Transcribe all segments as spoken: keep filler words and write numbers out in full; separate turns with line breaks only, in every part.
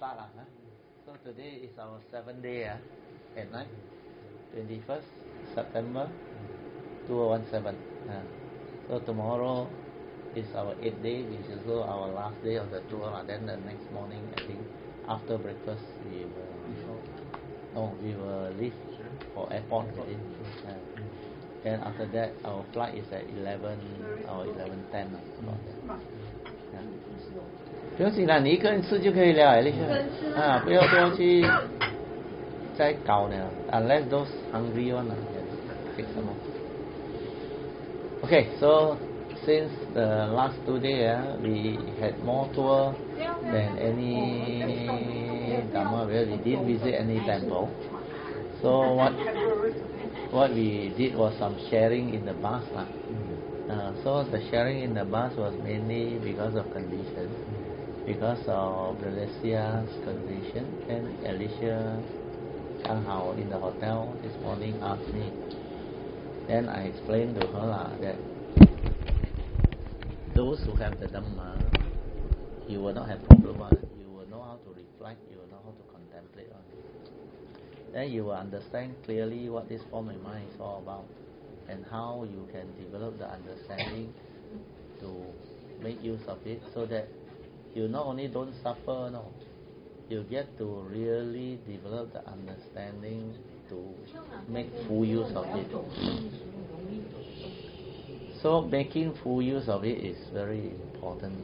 start. Uh, huh? So today is our seventh day uh, at night, twenty-first September two thousand seventeen. Uh, so tomorrow is our eighth day, which is also our last day of the tour. Uh, then the next morning, I think, after breakfast, we will, no, we will leave for airport already. Uh, then after that, our flight is at eleven, our eleven ten. Uh, 不用紧啦，你一个人吃就可以了，丽莎。啊，不要多去再搞了 ，unless those hungry one ah, can take some more. Okay, so since the last two days, uh, we had more tour than any Dhamma. Well, we didn't visit any temple. So what what we did was some sharing in the bus lah. Uh, so the sharing in the bus was mainly because of conditions. Because of Alicia's condition, and Alicia Chang Hao in the hotel this morning asked me. Then I explained to her uh, that those who have the Dhamma, you will not have problem on it. You will know how to reflect, you will know how to contemplate on it. Then you will understand clearly what this form of mind is all about, and how you can develop the understanding to make use of it, so that you not only don't suffer, no, you get to really develop the understanding to make full use of it. So making full use of it is very important.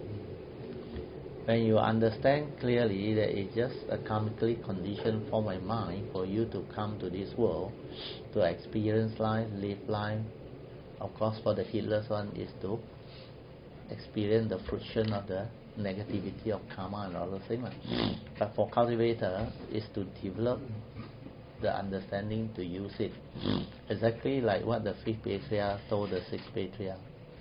When you understand clearly that it's just a karmically conditioned form of mind for you to come to this world, to experience life, live life. Of course, for the heedless one is to experience the fruition of the negativity of karma and other things. But for cultivator, is to develop the understanding to use it. Exactly like what the fifth patriarch told the sixth patriarch.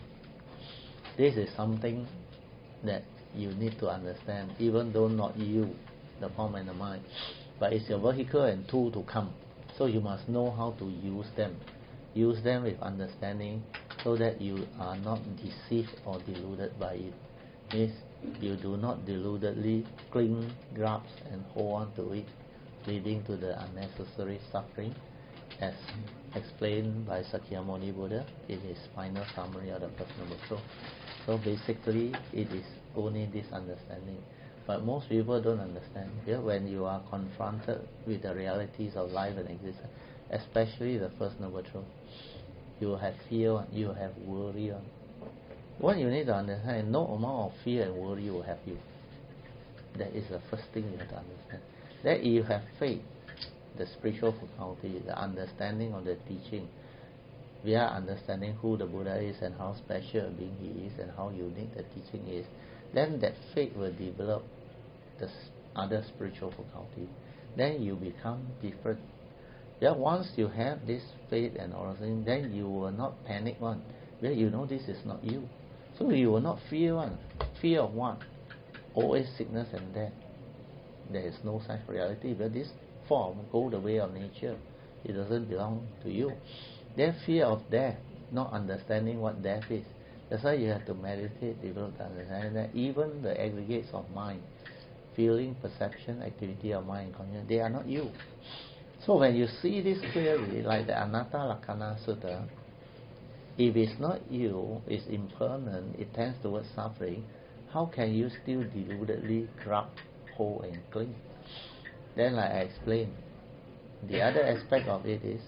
This is something that you need to understand, even though not you, the form and the mind, but it's your vehicle and tool to come. So you must know how to use them. Use them with understanding, so that you are not deceived or deluded by it. Means you do not deludedly cling, grasp and hold on to it, leading to the unnecessary suffering, as explained by Sakyamuni Buddha in his final summary of the First Noble Truth. So basically, it is only this understanding. But most people don't understand. Yeah? When you are confronted with the realities of life and existence, especially the First Noble Truth, you have fear, you have worry. What you need to understand, no amount of fear and worry will help you. That is the first thing you have to understand. That you have faith, the spiritual faculty, the understanding of the teaching. We are understanding who the Buddha is and how special a being he is and how unique the teaching is. Then that faith will develop the other spiritual faculty. Then you become different. Yeah, once you have this faith and all things, then you will not panic one. Well, you know this is not you. So you will not fear one. Fear of what? Always sickness and death. There is no such reality. But this form go the way of nature. It doesn't belong to you. Then fear of death, not understanding what death is. That's why you have to meditate, develop the understanding that even the aggregates of mind, feeling, perception, activity of mind, they are not you. So when you see this clearly, like the Anatta Lakkhana Sutta, if it's not you, it's impermanent, it tends towards suffering, how can you still deludedly grab, hold and cling? Then like I explained, the other aspect of it is,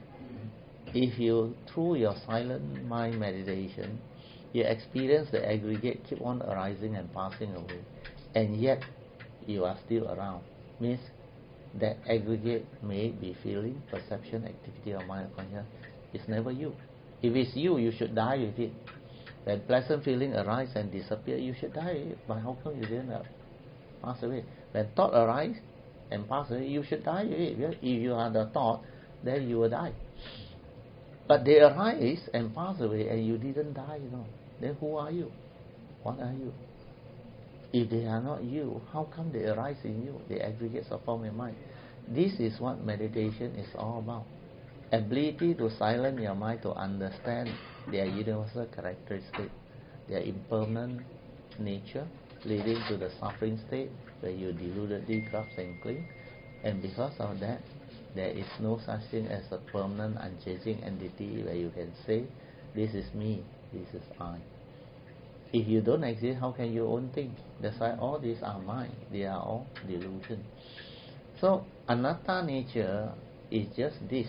if you, through your silent mind meditation, you experience the aggregate keep on arising and passing away, and yet you are still around, means that aggregate may be feeling, perception, activity of mind or consciousness. It's never you. If it's you, you should die with it. When pleasant feeling arise and disappear, you should die with it. But how come you didn't uh, pass away? When thought arise and pass away, you should die with it. If you are the thought, then you will die. But they arise and pass away and you didn't die, you know. Then who are you? What are you? If they are not you, how come they arise in you? The aggregates of form and mind. This is what meditation is all about. Ability to silence your mind to understand their universal characteristic, their impermanent nature, leading to the suffering state where you deludedly grasp and cling. And because of that, there is no such thing as a permanent, unchanging entity where you can say, this is me, this is I. If you don't exist, how can you own things? That's why all these are mine. They are all delusion. So, anatta nature is just this.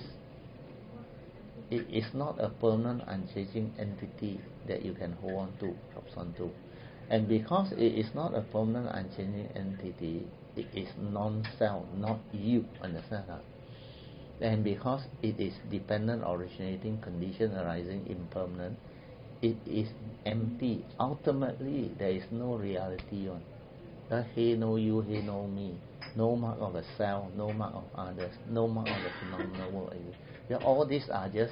It is not a permanent, unchanging entity that you can hold on to, grasp on to. And because it is not a permanent, unchanging entity, it is non-self, not you, understand that? And because it is dependent, originating, condition arising, impermanent, it is empty. Ultimately, there is no reality on. The he no you, he no me. No mark of a self, no mark of others, no mark of the phenomenal world. Yeah, all these are just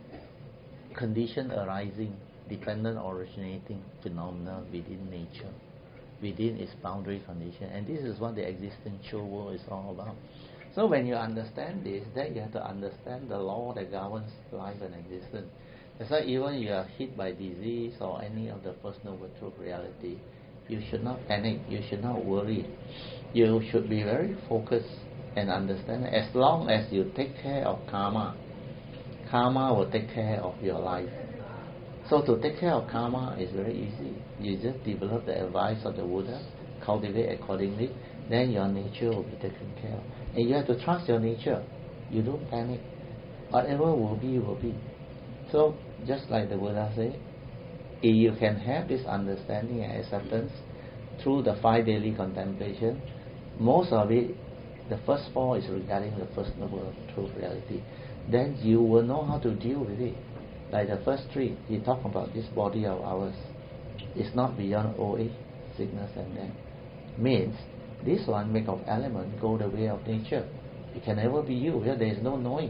condition arising, dependent, originating phenomena within nature, within its boundary condition. And this is what the existential world is all about. So when you understand this, then you have to understand the law that governs life and existence. That's why even you are hit by disease or any of the First Noble Truth reality, you should not panic, you should not worry. You should be very focused and understand. As long as you take care of karma, karma will take care of your life. So to take care of karma is very easy. You just develop the advice of the Buddha, cultivate accordingly, then your nature will be taken care of. And you have to trust your nature. You don't panic. Whatever will be, will be. So, just like the Buddha said, if you can have this understanding and acceptance through the five daily contemplation, most of it, the first four is regarding the First Noble Truth reality. Then you will know how to deal with it. Like the first three, he talked about this body of ours. It's not beyond old age, sickness and death. Means, this one make of element go the way of nature. It can never be you, because there is no knowing.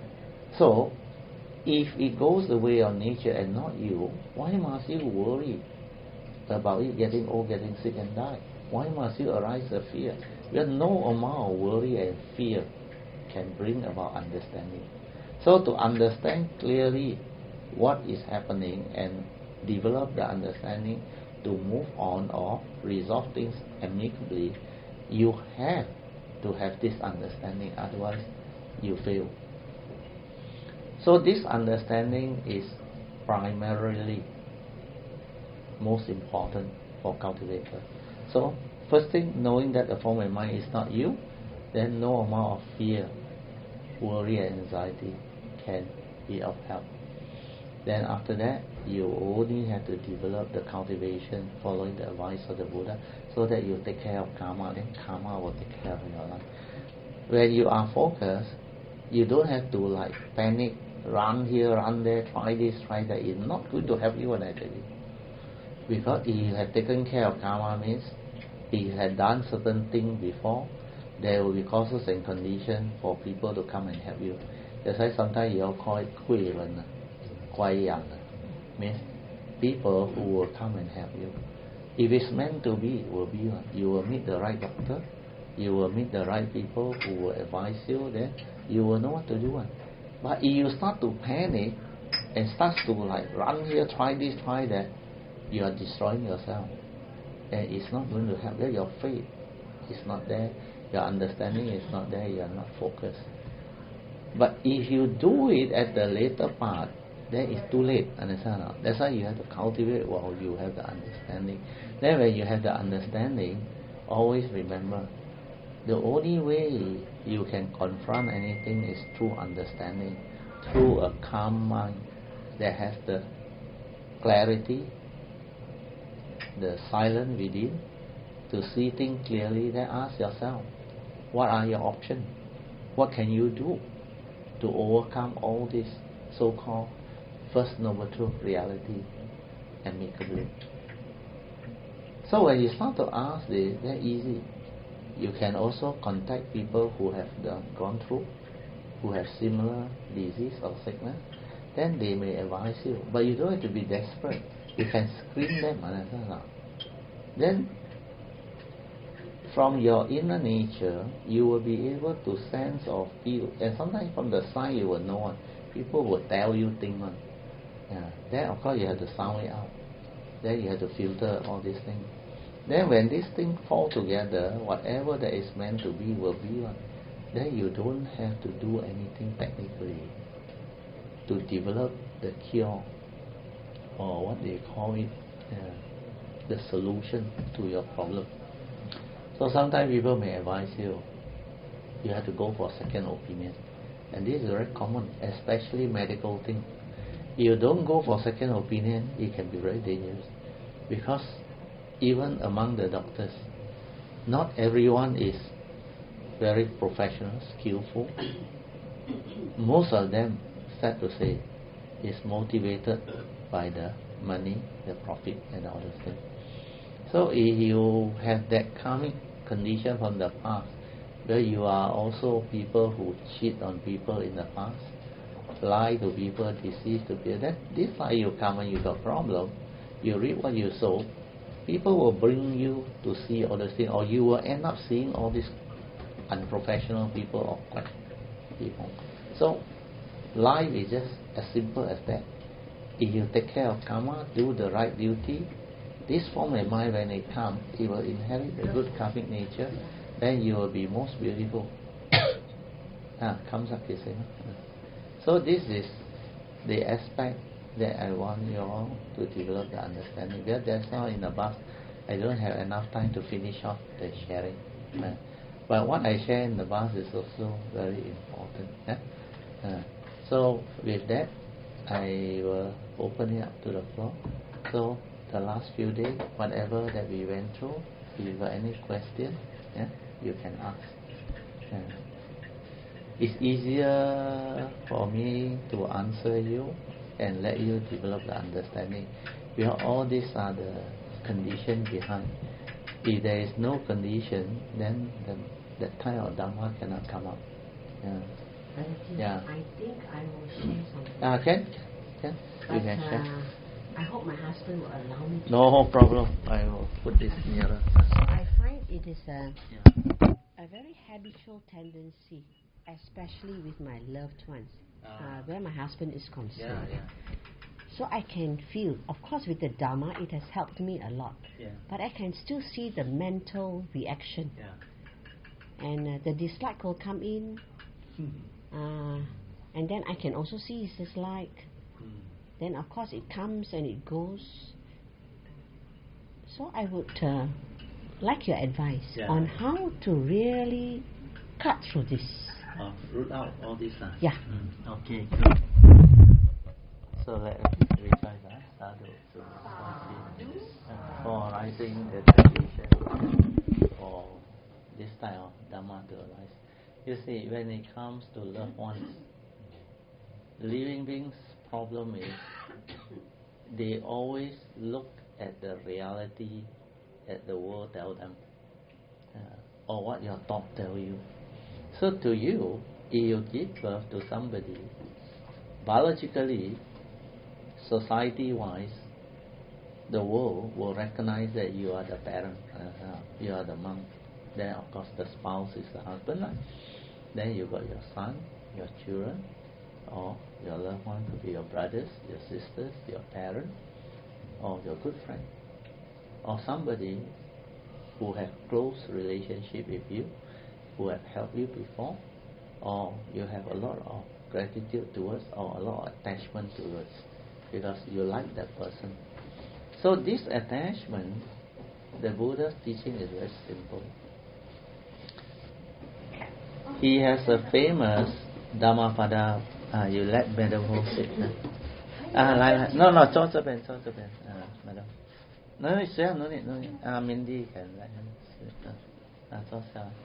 So, if it goes the way of nature and not you, why must you worry about it getting old, getting sick and die? Why must you arise a fear? Because no amount of worry and fear can bring about understanding. So to understand clearly what is happening and develop the understanding to move on or resolve things amicably, you have to have this understanding, otherwise you fail. So this understanding is primarily most important for cultivator. So first thing, knowing that the form and mind is not you, then no amount of fear, worry and anxiety can be of help. Then after that, you only have to develop the cultivation following the advice of the Buddha, so that you take care of karma, then karma will take care of your life. When you are focused, you don't have to like panic, run here, run there, try this, try that. It's not going to help you actually. Because if you have taken care of karma, means if you have done certain things before, there will be causes and conditions for people to come and help you. That's why sometimes you all call it 贵人, 乖养, means people who will come and help you. If it's meant to be, it will be. You will meet the right doctor, you will meet the right people who will advise you, then you will know what to do. But if you start to panic and start to like run here, try this, try that, you are destroying yourself. And it's not going to help. Your faith is not there, your understanding is not there, you are not focused. But if you do it at the later part, then it's too late, understand? That's why you have to cultivate while you have the understanding. Then when you have the understanding, always remember, the only way you can confront anything is through understanding, through a calm mind that has the clarity, the silence within, to see things clearly. Then ask yourself, what are your options? What can you do to overcome all this so-called First Noble Truth reality amicably? So when you start to ask this, very easy. You can also contact people who have done, gone through, who have similar disease or sickness. Then they may advise you. But you don't have to be desperate. You can screen them, understand? Then from your inner nature, you will be able to sense or feel. And sometimes from the sign you will know. People will tell you things. Yeah. Then of course you have to sound it out. Then you have to filter all these things. Then when this thing fall together, whatever that is meant to be will be one. Then you don't have to do anything technically to develop the cure, or what they call it, uh, the solution to your problem. So sometimes people may advise you, you have to go for second opinion. And this is very common, especially medical thing. If you don't go for second opinion, it can be very dangerous. Because even among the doctors, not everyone is very professional, skillful. Most of them, sad to say, is motivated by the money, the profit, and all those things. So if you have that karmic condition from the past, where you are also people who cheat on people in the past, lie to people, deceive to people, that this why you come and you got problem, you reap what you sow, people will bring you to see all those things, or you will end up seeing all these unprofessional people or quack people. So life is just as simple as that. If you take care of karma, do the right duty, this form of mind, when it comes, it will inherit the good karmic nature, then you will be most beautiful. ah, comes up the same. So this is the aspect that I want you all to develop the understanding. That, that's how in the bus, I don't have enough time to finish off the sharing. Uh, but what I share in the bus is also very important. Yeah? Uh, so with that, I will open it up to the floor. So the last few days, whatever that we went through, if you got any question, yeah, you can ask. Yeah. It's easier for me to answer you and let you develop the understanding. Because all these are the conditions behind. If there is no condition, then the, that kind of Dhamma cannot come up. Yeah. Yeah.
I think I will share something.
Ah, can? Can?
But,
You can share.
Uh, I hope my husband will allow me to.
No problem. I will put this nearer.
So I find it is a,
Yeah.
a very habitual tendency, especially with my loved ones,
Ah.
uh, where my husband is concerned.
Yeah, yeah.
So I can feel, of course with the Dhamma it has helped me a lot,
Yeah.
but I can still see the mental reaction.
Yeah.
And uh, the dislike will come in, uh, and then I can also see his dislike.
Hmm.
Then of course it comes and it goes. So I would uh, like your advice
Yeah.
on how to really cut through this.
Oh, root out all this. Uh.
Yeah.
Mm. Okay, good. So let us recite that. Sadhu, Sadhu, uh, for rising the tradition, for this type of Dhamma to arise. You see, when it comes to loved ones, living beings' problem is they always look at the reality that the world tell them, uh, or what your thought tell you. So to you, if you give birth to somebody, biologically, society-wise, the world will recognize that you are the parent, uh, you are the mom. Then of course the spouse is the husband. Right? Then you got your son, your children, or your loved one could be your brothers, your sisters, your parent, or your good friend, or somebody who have close relationship with you, who have helped you before, or you have a lot of gratitude towards, or a lot of attachment towards, because you like that person. So this attachment, the Buddha's teaching is very simple. He has a famous Dhammapada. Ah, you let Madam Ho sit. Ah, like, like, no, no, 坐这边, 坐这边. Ah, Madam. No, no, sir, no need, no need. Ah, Mindy can let him sit. Ah, 坐下来.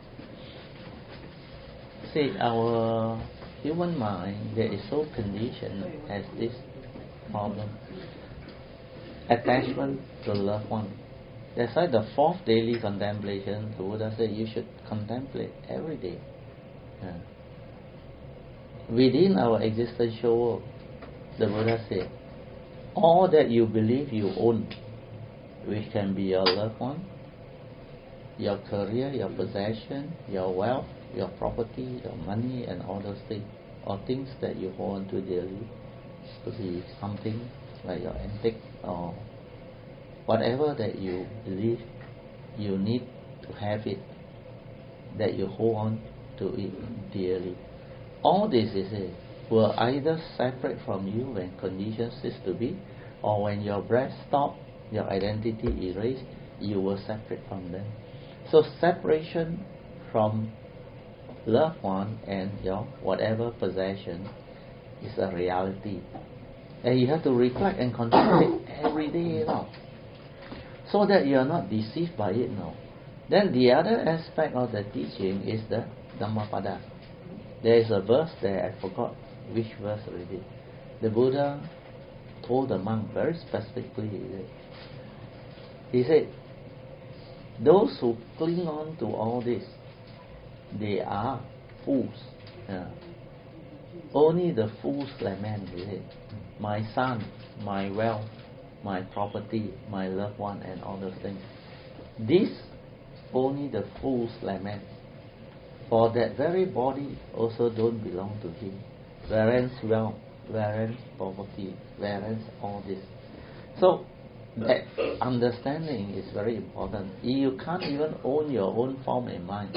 See, our human mind that is so conditioned has this problem. Attachment to loved one. That's why the fourth daily contemplation, the Buddha said you should contemplate every day. Yeah. Within our existential world, the Buddha said, all that you believe you own, which can be your loved one, your career, your possession, your wealth, your property, your money, and all those things, or things that you hold on to dearly, could be something like your antique or whatever that you believe you need to have it, that you hold on to it dearly. All this is it will either separate from you when conditions cease to be, or when your breath stops, your identity erased, you will separate from them. So separation from loved one and your whatever possession is a reality. And you have to reflect and contemplate every day now, so that you are not deceived by it now. Then the other aspect of the teaching is the Dhammapada. There is a verse there, I forgot which verse already. The Buddha told the monk very specifically, he said, those who cling on to all this, they are fools. Yeah. Only the fools lament, he said, my son, my wealth, my property, my loved one, and all those things. This only the fools lament. For that very body also don't belong to him. Whereas wealth, whereas poverty, whereas all this. So that understanding is very important. You can't even own your own form and mind.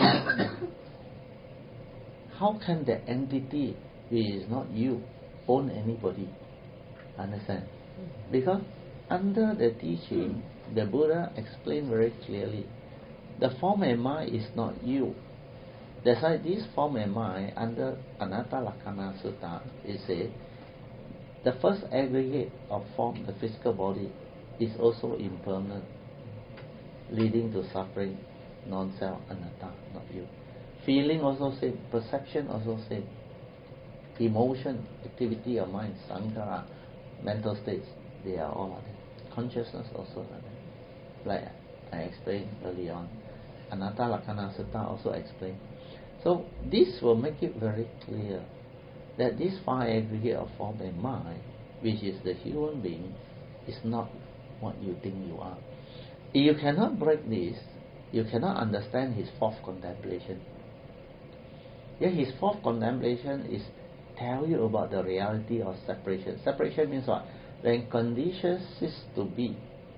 How can the entity which is not you own anybody? Understand? Because under the teaching, the Buddha explained very clearly, the form and mind is not you. That's why this form and mind under Anatta Lakkhana Sutta is said, the first aggregate of form, the physical body, is also impermanent, leading to suffering, non-self, anatta, not you. Feeling also same, perception also same, emotion, activity of mind, sankhara, mental states, they are all like that. Consciousness also like that. Like I explained early on, Anatta Lakkhana Sutta also explained. So this will make it very clear that this five aggregate of form and mind, which is the human being, is not what you think you are. If you cannot break this, you cannot understand his fourth contemplation. Yeah, his fourth contemplation is tell you about the reality of separation. Separation means what? When conditions cease to be,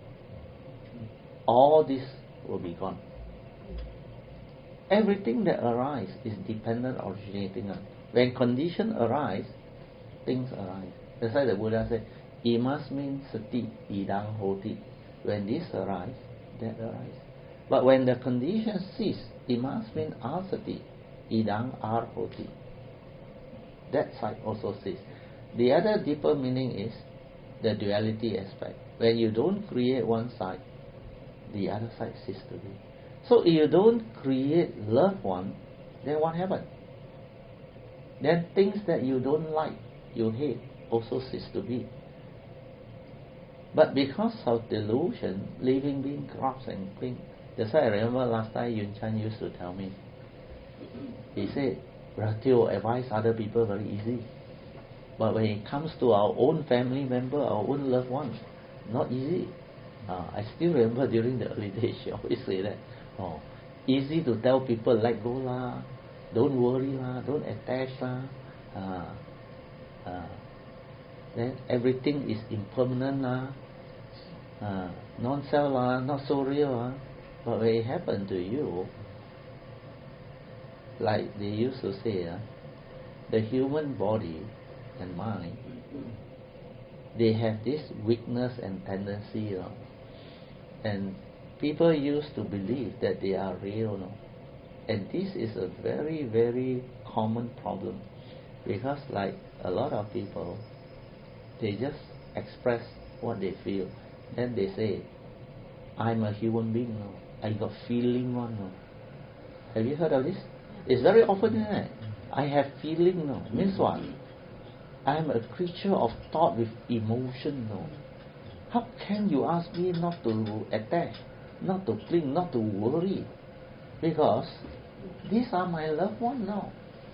all this will be gone. Everything that arises is dependent originating on. When conditions arise, things arise. That's why the Buddha said, imasmin sati idang hoti. When this arises, that arises. But when the conditions cease, imasmin asati idang ar hoti. That side also cease. The other deeper meaning is the duality aspect. When you don't create one side, the other side ceases to be. So if you don't create loved one, then what happens? Then things that you don't like, you hate, also cease to be. But because of delusion, living being corrupts and cling. That's why I remember last time Yun Chan used to tell me. He said, Ratio advise other people very easy. But when it comes to our own family member, our own loved one, not easy. Uh, I still remember during the early days, she always say that. Oh, easy to tell people, let go lah, don't worry lah, don't attach lah. Uh, uh, then everything is impermanent lah, uh, non-self lah, not so real lah. But when it happened to you, like they used to say, uh, the human body and mind, they have this weakness and tendency, you know, and people used to believe that they are real, no? And this is a very, very common problem, because like a lot of people, they just express what they feel. Then they say, I'm a human being, no? I got feeling one, no? Have you heard of this? It's very often, isn't it? I have feeling, no? Means what? I am a creature of thought with emotion, no? How can you ask me not to attach, not to cling, not to worry? Because these are my loved ones now.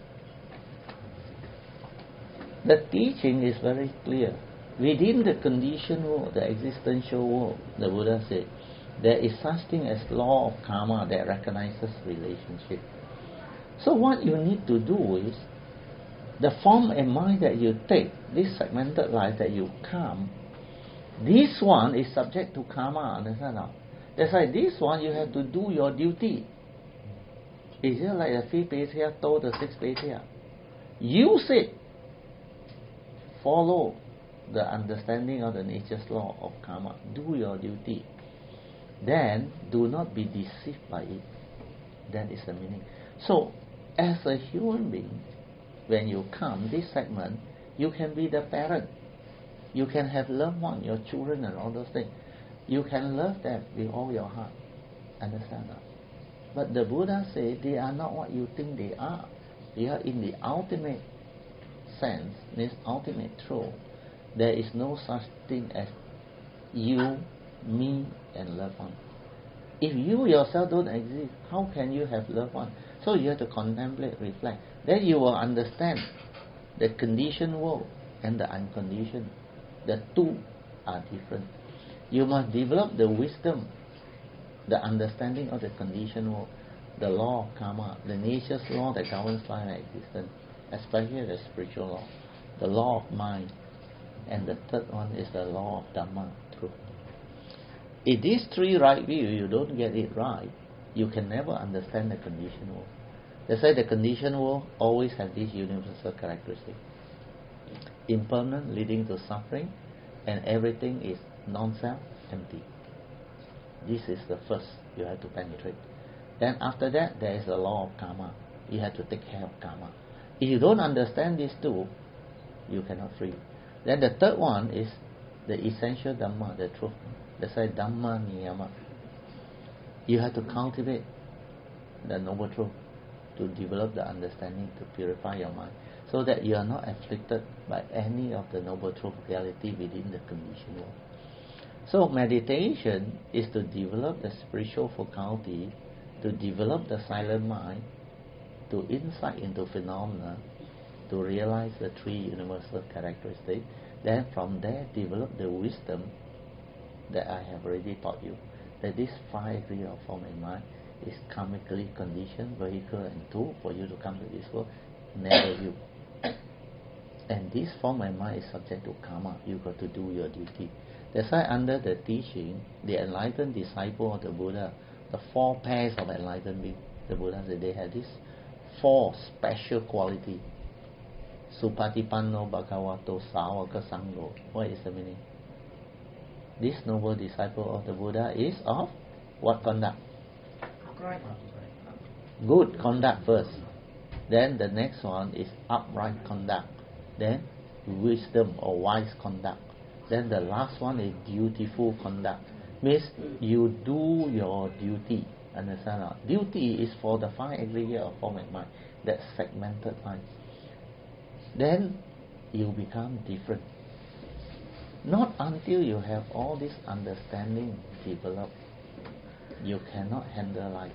The teaching is very clear. Within the conditioned world, the existential world, the Buddha said, there is such thing as law of karma that recognizes relationship. So what you need to do is, the form and mind that you take, this segmented life that you come, this one is subject to karma, understand now? That's why this one you have to do your duty. It's just like the fifth patia told the sixth patia. Use it. Follow the understanding of the nature's law of karma. Do your duty. Then do not be deceived by it. That is the meaning. So, as a human being, when you come this segment, you can be the parent. You can have loved one, your children and all those things. You can love them with all your heart. Understand that? But the Buddha said they are not what you think they are. They are in the ultimate sense, means ultimate truth. There is no such thing as you, me, and loved one. If you yourself don't exist, how can you have loved one? So you have to contemplate, reflect. Then you will understand the conditioned world and the unconditioned. The two are different. You must develop the wisdom, the understanding of the conditioned world, the law of karma, the nature's law that governs life and existence, especially the spiritual law, the law of mind, and the third one is the law of Dhamma, truth. If these three right view, you don't get it right, you can never understand the conditioned world. That's why the conditioned world always has this universal characteristic. Impermanent, leading to suffering, and everything is non-self, empty. This is the first you have to penetrate. Then after that, there is the law of karma. You have to take care of karma. If you don't understand these two, you cannot free. Then the third one is the essential Dhamma, the truth. That's why Dhamma Niyama. You have to cultivate the noble truth to develop the understanding, to purify your mind, so that you are not afflicted by any of the noble truth reality within the conditioned world. So meditation is to develop the spiritual faculty, to develop the silent mind, to insight into phenomena, to realize the three universal characteristics. Then from there develop the wisdom that I have already taught you, that this five degree of form and mind is karmically conditioned, vehicle and tool for you to come to this world, never you. And this form and mind is subject to karma. You got to do your duty. That's why under the teaching, the enlightened disciple of the Buddha, the four pairs of enlightened beings, the Buddha said they had this four special quality. Supatipanno Bhagavato Sāvaka Sangho. What is the meaning? This noble disciple of the Buddha is of what conduct? Good conduct first. Then the next one is upright conduct. Then wisdom or wise conduct. Then the last one is dutiful conduct. Means you do your duty. Understand? Or duty is for the five aggregate of form and mind. That segmented mind. Then you become different. Not until you have all this understanding developed, you cannot handle life.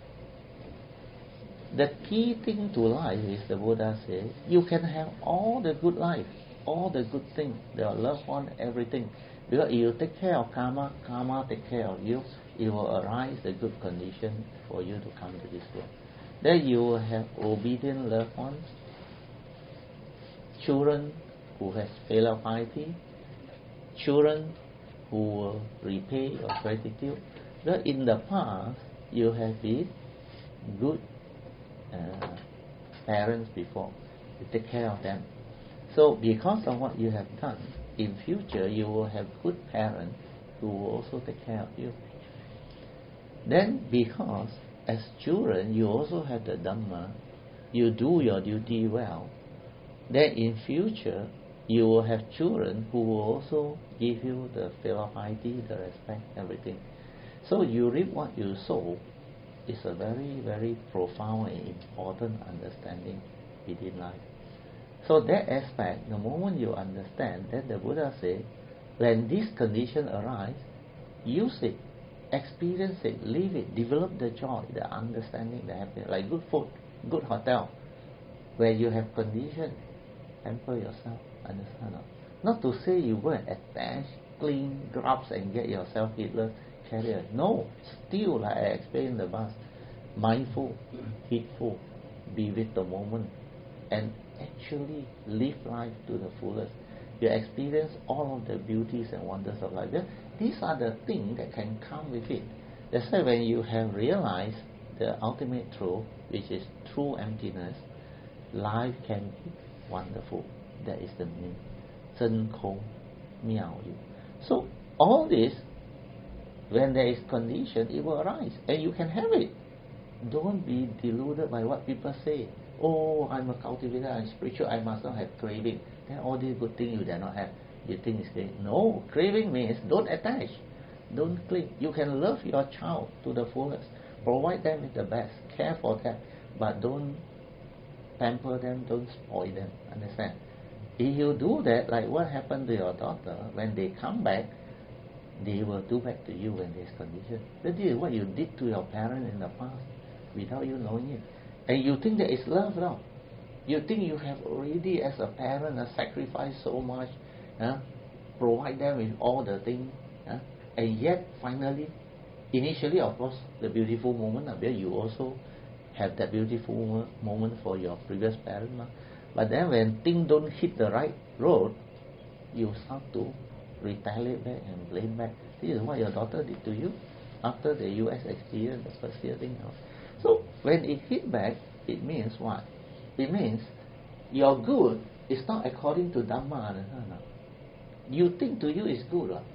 The key thing to life is, the Buddha says, you can have all the good life, all the good things, your loved one, everything. Because if you take care of karma, karma take care of you, it will arise the good condition for you to come to this world. Then you will have obedient loved ones, children who has filial piety, children who will repay your gratitude. But in the past, you have been good uh, parents before. You take care of them. So because of what you have done, in future you will have good parents who will also take care of you. Then because as children you also have the Dhamma, you do your duty well, then in future you will have children who will also give you the filial piety, the respect, everything. So you reap what you sow. Is a very, very profound and important understanding within life. So that aspect, the moment you understand, then the Buddha said, when this condition arises, use it, experience it, live it, develop the joy, the understanding, the happiness, like good food, good hotel, where you have condition, pamper yourself, understand? Not to say you go and attach, clean drops and get yourself heedless, carrier. No, still, like I explained in the bus, mindful, heedful, be with the moment, and actually live life to the fullest. You experience all of the beauties and wonders of life. These are the things that can come with it. That's why when you have realized the ultimate truth, which is true emptiness, life can be wonderful. That is the meaning. 真空妙有. So all this, when there is condition, it will arise, and you can have it. Don't be deluded by what people say. Oh, I'm a cultivator, I'm spiritual, I must not have craving. Then all these good things you dare not have, you think it's great. No, craving means don't attach, don't cling. You can love your child to the fullest, provide them with the best, care for them, but don't pamper them, don't spoil them. Understand? If you do that, like what happened to your daughter, when they come back, they will do back to you when there's condition. That is what you did to your parents in the past without you knowing it. And you think that it's love now. You think you have already, as a parent, uh, sacrificed so much, uh, provide them with all the things, uh, and yet finally, initially, of course, the beautiful moment, uh, you also have that beautiful moment for your previous parent. Uh, but then when things don't hit the right road, you start to retaliate back and blame back. This is what your daughter did to you after the U S experience, the first year thing. So when it hit back, it means what? It means your good is not according to Dhamma. No. You think to you is good. Right?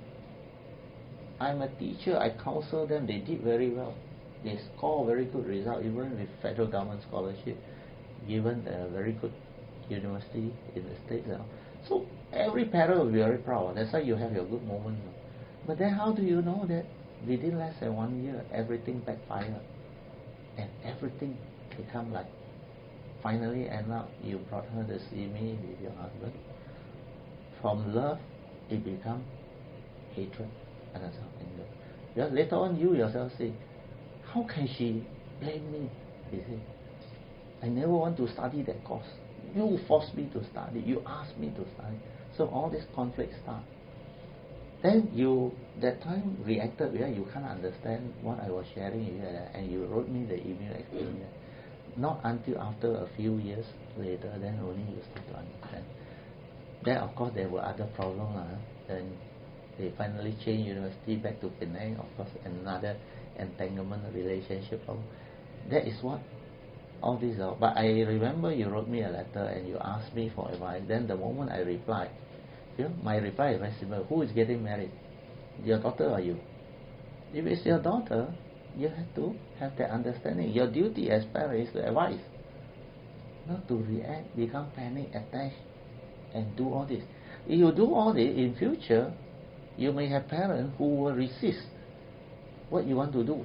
I'm a teacher, I counsel them, they did very well. They score very good result, even with federal government scholarship, given a very good university in the States. You know. So every parent will be very proud. That's why you have your good moment. You know. But then how do you know that within less than one year, everything backfired? And everything become like, finally end up, you brought her to see me with your husband. From love, it become hatred and anger. Because later on, you yourself say, how can she blame me? You see, I never want to study that course. You forced me to study. You asked me to study. So all this conflict start. Then you, that time, reacted because you can't understand what I was sharing with you, and you wrote me the email explaining that. Not until after a few years later, then only you start to understand. Then of course there were other problems. Uh, then they finally changed university back to Penang. Of course, another entanglement relationship problem. That is what all these are. But I remember you wrote me a letter and you asked me for advice. Then the moment I replied, you know, my reply is very simple. Who is getting married? Your daughter or you? If it's your daughter, you have to have that understanding. Your duty as parents is to advise, not to react, become panic, attached, and do all this. If you do all this in future, you may have parents who will resist what you want to do,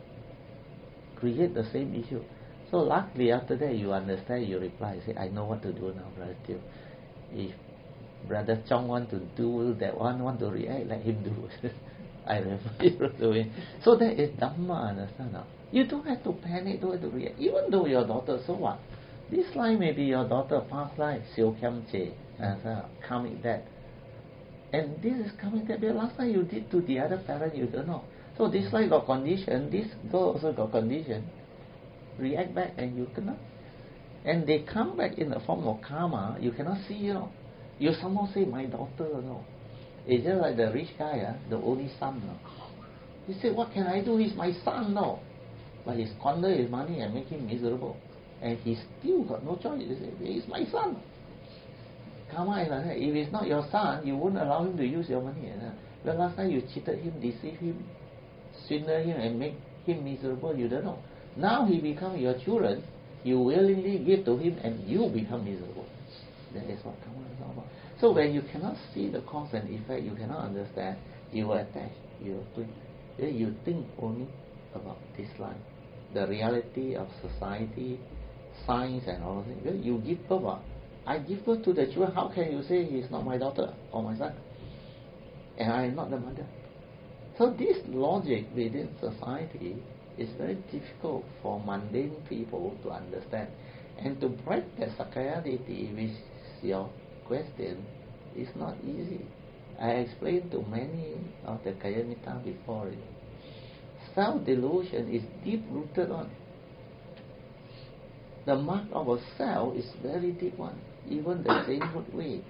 create the same issue. So luckily after that you understand, you reply, you say, I know what to do now, brother Teo. If Brother Chong want to do that one, want to react, let him do. I remember you doing. So that is Dhamma, understand now? You don't have to panic, don't have to react. Even though your daughter, so what? This line may be your daughter past life, Siu Kiam Che, karmic debt. And this is karmic debt because last time you did to the other parent, you don't know. So this life got condition, this girl also got condition. React back and you cannot. And they come back in the form of karma, you cannot see, you know. You somehow say, my daughter, you know. It's just like the rich guy, uh, the only son. No? He said, what can I do? He's my son now. But he squander his money and make him miserable. And he still got no choice. He said, he's my son. Karma is like that. If it's not your son, you wouldn't allow him to use your money. Uh. The last time you cheated him, deceived him, swindled him and make him miserable, you don't know. Now he becomes your children, you willingly give to him and you become miserable. That is what karma is all about. So when you cannot see the cause and effect, you cannot understand, you will attach, you will think. Then you think only about this life, the reality of society, science and all those things. You give birth. I give birth to the children. How can you say he's not my daughter or my son? And I am not the mother. So this logic within society is very difficult for mundane people to understand. And to break that Sakaya Ditti, which is your question, is not easy. I explained to many of the Kayamita before it. Self-delusion is deep-rooted one. The mark of a self is very deep one, even the same way.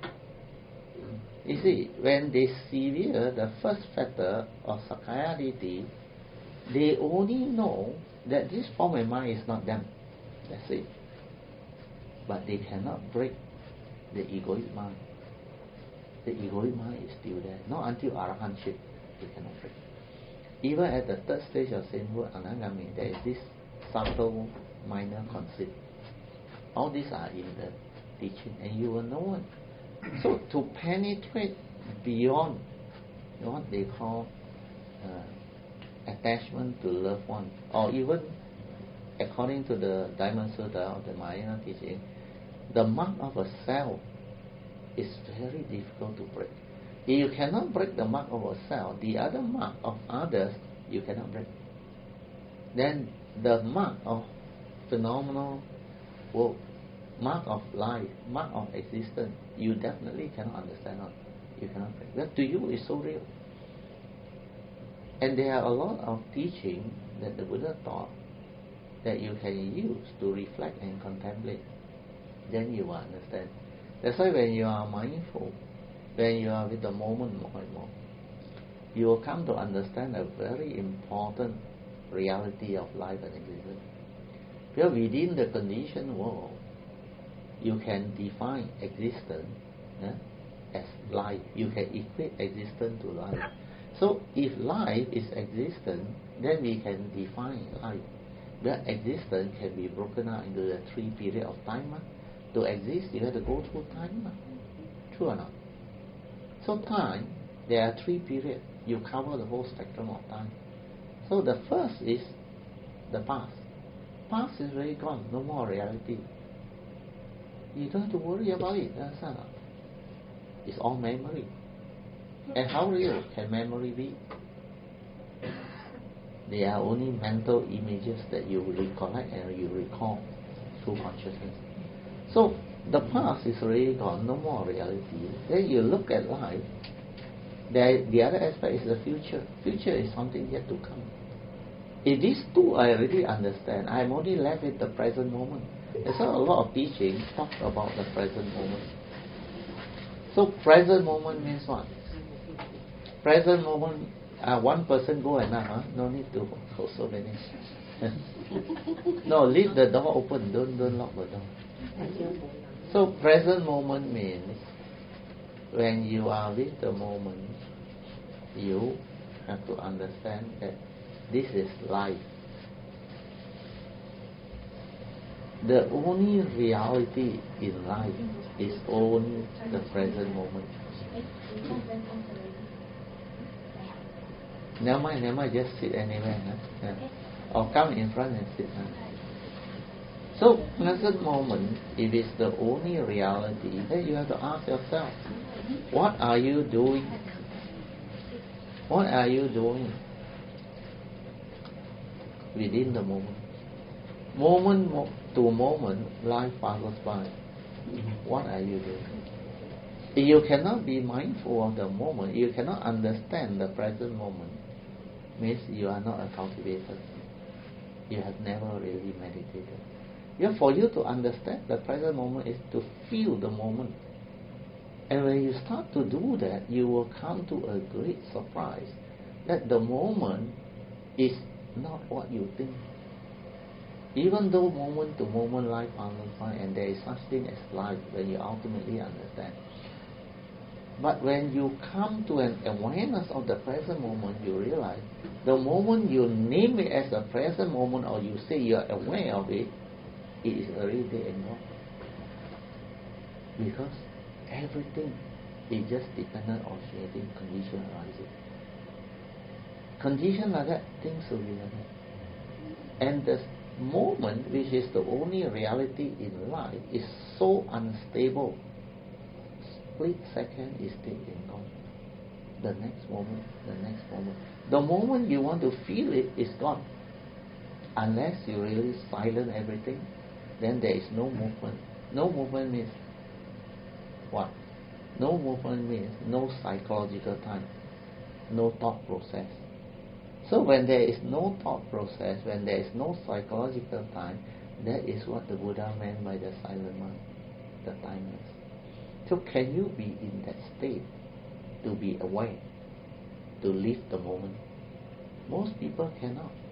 You see, when they sever the first factor of Sakaya Ditti, they only know that this form and mind is not them. That's it. But they cannot break the egoic mind. The egoic mind is still there. Not until arahantship, they cannot break. Even at the third stage of sainthood, anagami, there is this subtle minor conceit. All these are in the teaching, and you will know it. So to penetrate beyond what they call uh, attachment to loved one, or even according to the Diamond Sutta of the Mahayana teaching, the mark of a self is very difficult to break. If you cannot break the mark of a self, the other mark of others you cannot break. Then the mark of phenomenal world, mark of life, mark of existence, you definitely cannot understand it. You cannot break. That to you is so real. And there are a lot of teaching that the Buddha taught that you can use to reflect and contemplate. Then you will understand. That's why when you are mindful, when you are with the moment more and more, you will come to understand a very important reality of life and existence. Because within the conditioned world, you can define existence yeah, as life. You can equate existence to life. So if life is existence, then we can define life. But existence can be broken out into the three periods of time. To exist, you have to go through time. True or not? So time, there are three periods. You cover the whole spectrum of time. So the first is the past. Past is already gone, no more reality. You don't have to worry about it. That's not. It's all memory. And how real can memory be? They are only mental images that you recollect and you recall through consciousness. So the past is already gone, no more reality. Then you look at life. There, the other aspect is the future. Future is something yet to come. If these two I already understand, I'm only left with the present moment. There's not a lot of teaching talk about the present moment. So present moment means what? Present moment, uh, one person go enough, huh? No need to hold so many. No, leave the door open, don't don't lock the door. So present moment means when you are with the moment, you have to understand that this is life. The only reality in life is only the present moment. Never mind, never mind, just sit anywhere. Huh? Yeah. Or come in front and sit. Huh? So, present moment, if it's the only reality, then you have to ask yourself, what are you doing? What are you doing within the moment? Moment to moment, life passes by. What are you doing? If you cannot be mindful of the moment, you cannot understand the present moment, means you are not a cultivator. You have never really meditated. Yeah, for you to understand the present moment is to feel the moment. And when you start to do that, you will come to a great surprise that the moment is not what you think. Even though moment to moment life passes by and there is such thing as life when you ultimately understand. But when you come to an awareness of the present moment, you realize the moment you name it as the present moment or you say you are aware of it, it is already there and gone. Because everything is just dependent on creating condition arising. Condition like that, things will be like that. And the moment, which is the only reality in life, is so unstable. Split second is still in gone. The next moment, the next moment. The moment you want to feel it is gone. Unless you really silence everything, then there is no movement. No movement means what? No movement means no psychological time, no thought process. So when there is no thought process, when there is no psychological time, that is what the Buddha meant by the silent mind, the timeless. So can you be in that state to be aware, to live the moment? Most people cannot.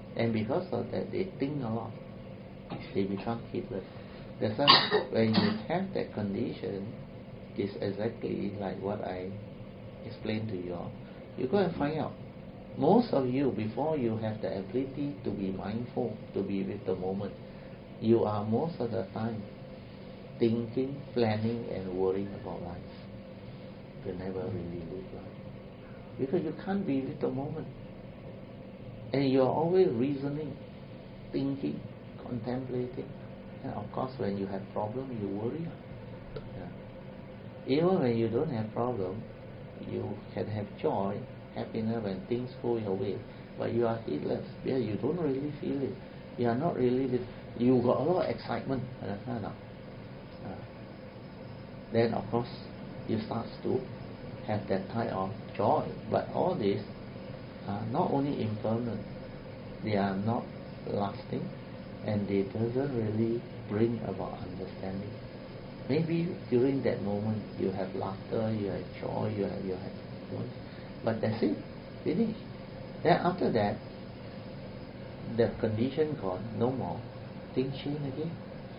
And because of that, they think a lot. They become heedless. That's why when you have that condition, it's exactly like what I explained to you all. You go and find out. Most of you, before you have the ability to be mindful, to be with the moment, you are most of the time thinking, planning, and worrying about life. You never really live life. Because you can't be with the moment. And you are always reasoning, thinking, contemplating. And of course, when you have problem, you worry. Yeah. Even when you don't have problem, you can have joy, happiness when things go your way. But you are heedless. Yeah, you don't really feel it. You are not really. You got a lot of excitement. Understand now? Uh, then of course, you start to have that type of joy. But all this are not only impermanent, they are not lasting, and they doesn't really bring about understanding. Maybe during that moment you have laughter, you have joy, you have you have joy, but that's it, finish. Then after that, the condition gone, no more, things change again.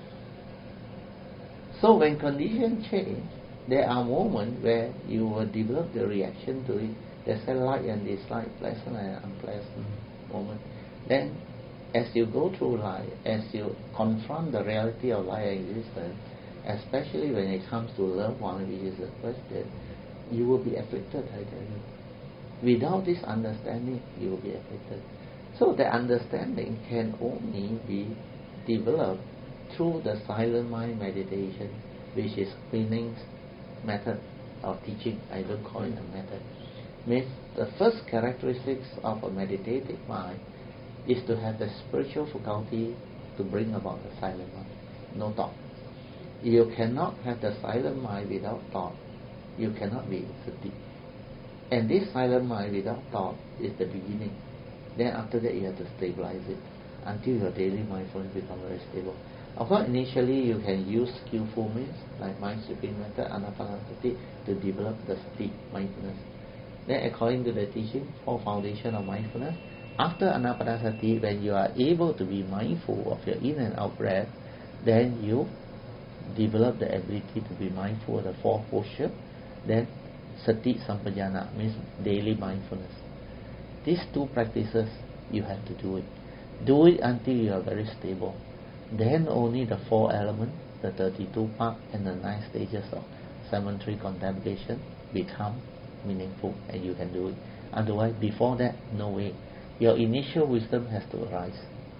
So when conditions change, there are moments where you will develop the reaction to it. There's a like and dislike, pleasant and unpleasant moment. Then as you go through life, as you confront the reality of life existence, especially when it comes to loved one, which is the question, you will be afflicted, I tell you. Without this understanding, you will be afflicted. So the understanding can only be developed through the silent mind meditation, which is Kuan-Ying's method of teaching. I don't call it a method. Means the first characteristics of a meditative mind is to have the spiritual faculty to bring about the silent mind, no thought. You cannot have the silent mind without thought. You cannot be sati. And this silent mind without thought is the beginning. Then after that you have to stabilize it until your daily mindfulness becomes very stable. Of course, initially you can use skillful means like mind sweeping method, anapanasati, to develop the sati, mindfulness. Then according to the teaching, four foundation of mindfulness, after anapanasati, when you are able to be mindful of your in and out breath, then you develop the ability to be mindful of the four posture. Then sati sampajana means daily mindfulness. These two practices, you have to do it. Do it until you are very stable. Then only the four elements, the thirty-two parts and the nine stages of seven-tree contemplation become meaningful, and you can do it. Otherwise, before that, no way. Your initial wisdom has to arise.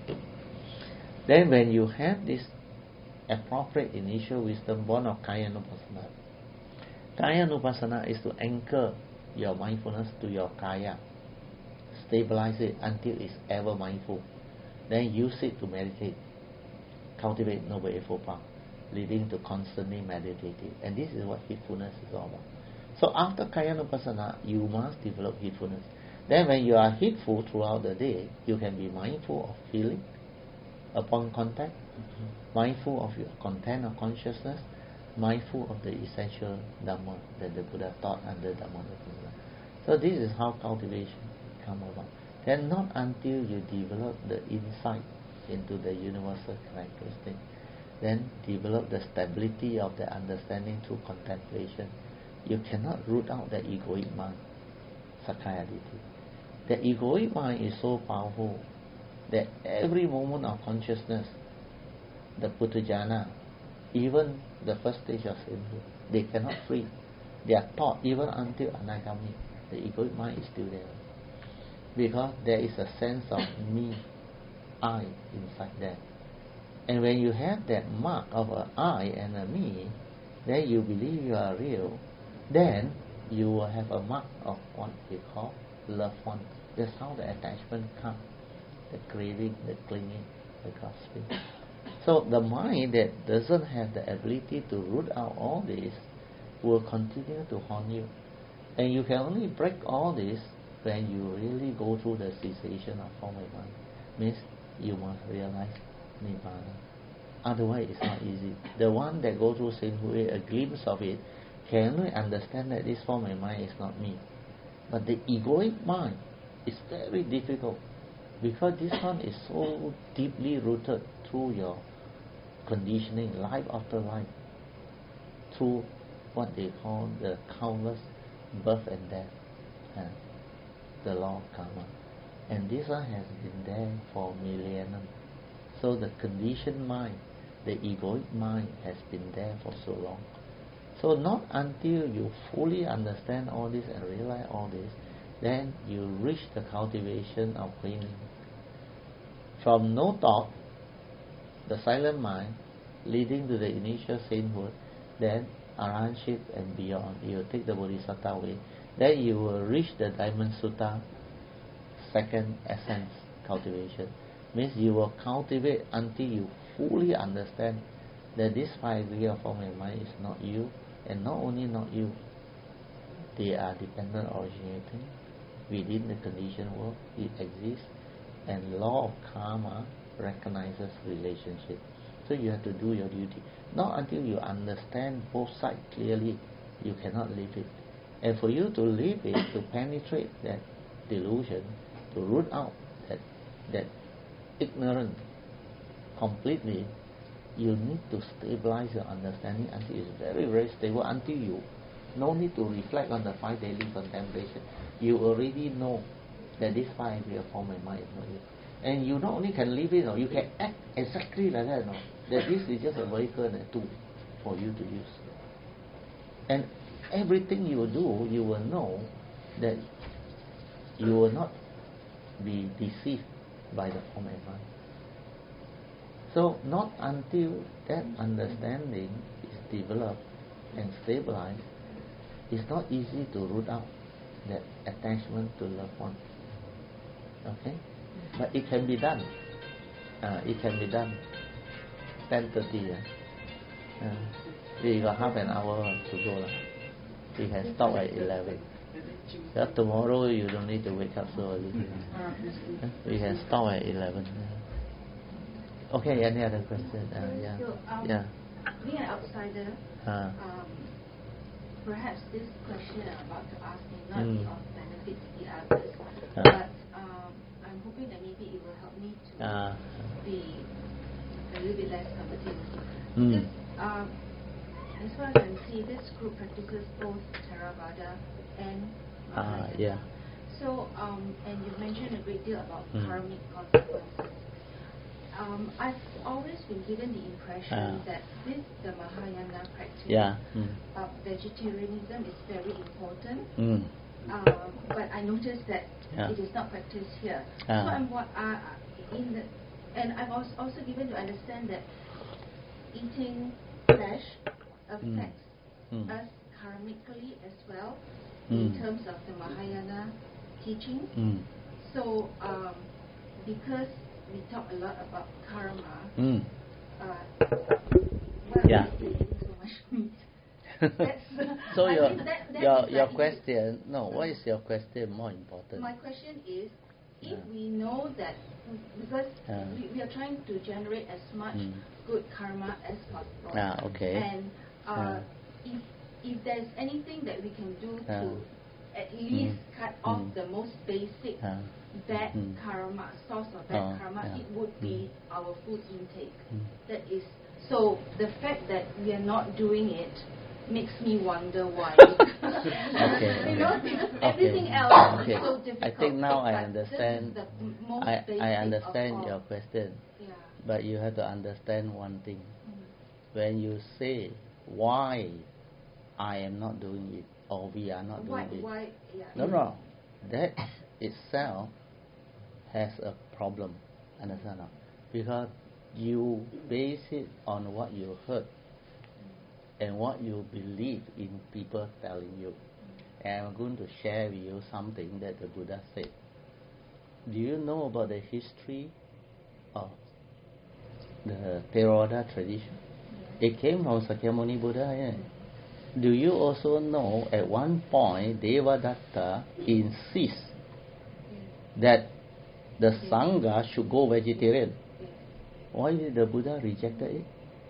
Then when you have this appropriate initial wisdom born of Kaya-nupassana, Kaya-nupassana is to anchor your mindfulness to your Kaya. Stabilize it until it's ever mindful. Then use it to meditate. Cultivate Noble Eightfold Path, leading to constantly meditating. And this is what heedfulness is all about. So after Kaya-nupassana, you must develop heedfulness. Then when you are heedful throughout the day, you can be mindful of feeling upon contact, mm-hmm. mindful of your content of consciousness, mindful of the essential Dhamma that the Buddha taught under Dhammapada. So this is how cultivation come about. Then not until you develop the insight into the universal characteristic, then develop the stability of the understanding through contemplation. You cannot root out the egoic mind, Sakkaya-ditthi. The egoic mind is so powerful that every moment of consciousness, the Puthujjana, even the first stage of sainthood, they cannot free. They are taught even until Anagami. The egoic mind is still there. Because there is a sense of me, I inside there. And when you have that mark of an I and a me, then you believe you are real, then you will have a mark of what we call loved one. That's how the attachment comes, the craving, the clinging, the grasping. So the mind that doesn't have the ability to root out all this will continue to haunt you. And you can only break all this when you really go through the cessation of form and mind. Means you must realize Nibbana. Otherwise it's not easy. The one that goes through sainthood, a glimpse of it, can only understand that this form and mind is not me. But the egoic mind is very difficult. Because this one is so deeply rooted through your conditioning, life after life, through what they call the countless birth and death, uh, the law of karma. And this one has been there for millennium. So the conditioned mind, the egoic mind, has been there for so long. So not until you fully understand all this and realize all this, then you reach the cultivation of cleaning. From no thought, the silent mind, leading to the initial sainthood, then arahantship and beyond. You will take the bodhisattva way. Then you will reach the Diamond Sutta second essence cultivation. Means you will cultivate until you fully understand that this five degree of form and mind is not you, and not only not you, they are dependent originating within the conditioned world. It exists, and law of karma recognizes relationship. So you have to do your duty. Not until you understand both sides clearly, you cannot leave it. And for you to leave it, to penetrate that delusion, to root out that that ignorance completely, you need to stabilize your understanding until it's very, very stable, until you no need to reflect on the five daily contemplation. You already know that this five area form and mind is not you. And you not only can live it, no, you can act exactly like that, no, that this is just a vehicle and a tool for you to use. And everything you do, you will know that you will not be deceived by the form and mind. So not until that understanding is developed and stabilized, it's not easy to root out that attachment to loved one. Okay? But it can be done. Uh, it can be done. ten thirty. Uh. Uh, we got half an hour to go. Uh. We can stop at eleven. So tomorrow you don't need to wake up so early. Uh, we can stop at eleven. Uh. Okay, any other question? Uh, yeah.
So, um,
yeah.
Being an outsider,
uh.
um, perhaps this question I'm about to ask may not
mm.
be of benefit to the others,
uh.
but um, I'm hoping that maybe it will help me to
uh.
be a little bit less combative.
Mm.
Because um, as far as I can see, this group practices both Theravada and
Ah,
Mahayana.
yeah.
So, um, and you've mentioned a great deal about
mm.
karmic consequences. Um, I've always been given the impression
uh.
that with the Mahayana practice,
yeah. mm.
uh, vegetarianism is very important.
Mm.
Um, but I noticed that
yeah.
it is not practiced here.
Uh.
So I'm what uh, in the, and I'm also, also given to understand that eating flesh affects
mm. Mm.
us karmically as well
mm.
in terms of the Mahayana teaching.
Mm.
So um, because we talk a lot about karma,
mm.
uh, why
yeah.
are we eating so much meat? That's,
so
I
your
mean that, that
your
is
your
like
question no what is your question more important?
My question is, if
yeah.
we know that, because
yeah.
we, we are trying to generate as much
mm.
good karma as possible,
ah, okay.
and uh,
yeah.
if if there's anything that we can do
yeah.
to at least
mm.
cut off
mm.
the most basic
yeah.
bad
mm.
karma, source of bad
oh,
karma,
yeah.
it would
mm.
be our food intake.
Mm.
That is, so the fact that we are not doing it makes me wonder why.
okay.
You know, everything
okay.
else
okay.
is so difficult.
I think now I
but
understand.
This is the m- most
I
basic
I
of
understand
all.
your question,
Yeah.
but you have to understand one thing.
Mm.
When you say why I am not doing it or we are not
Why?
doing it,
Why? Yeah.
no, no, that itself has a problem. Understand? Because you base it on what you heard and what you believe in people telling you. And I'm going to share with you something that the Buddha said. Do you know about the history of the Theravada tradition?
Yeah.
It came from Sakyamuni Buddha. Yeah. Do you also know at one point Devadatta insists that the Sangha should go vegetarian? Why did the Buddha reject it?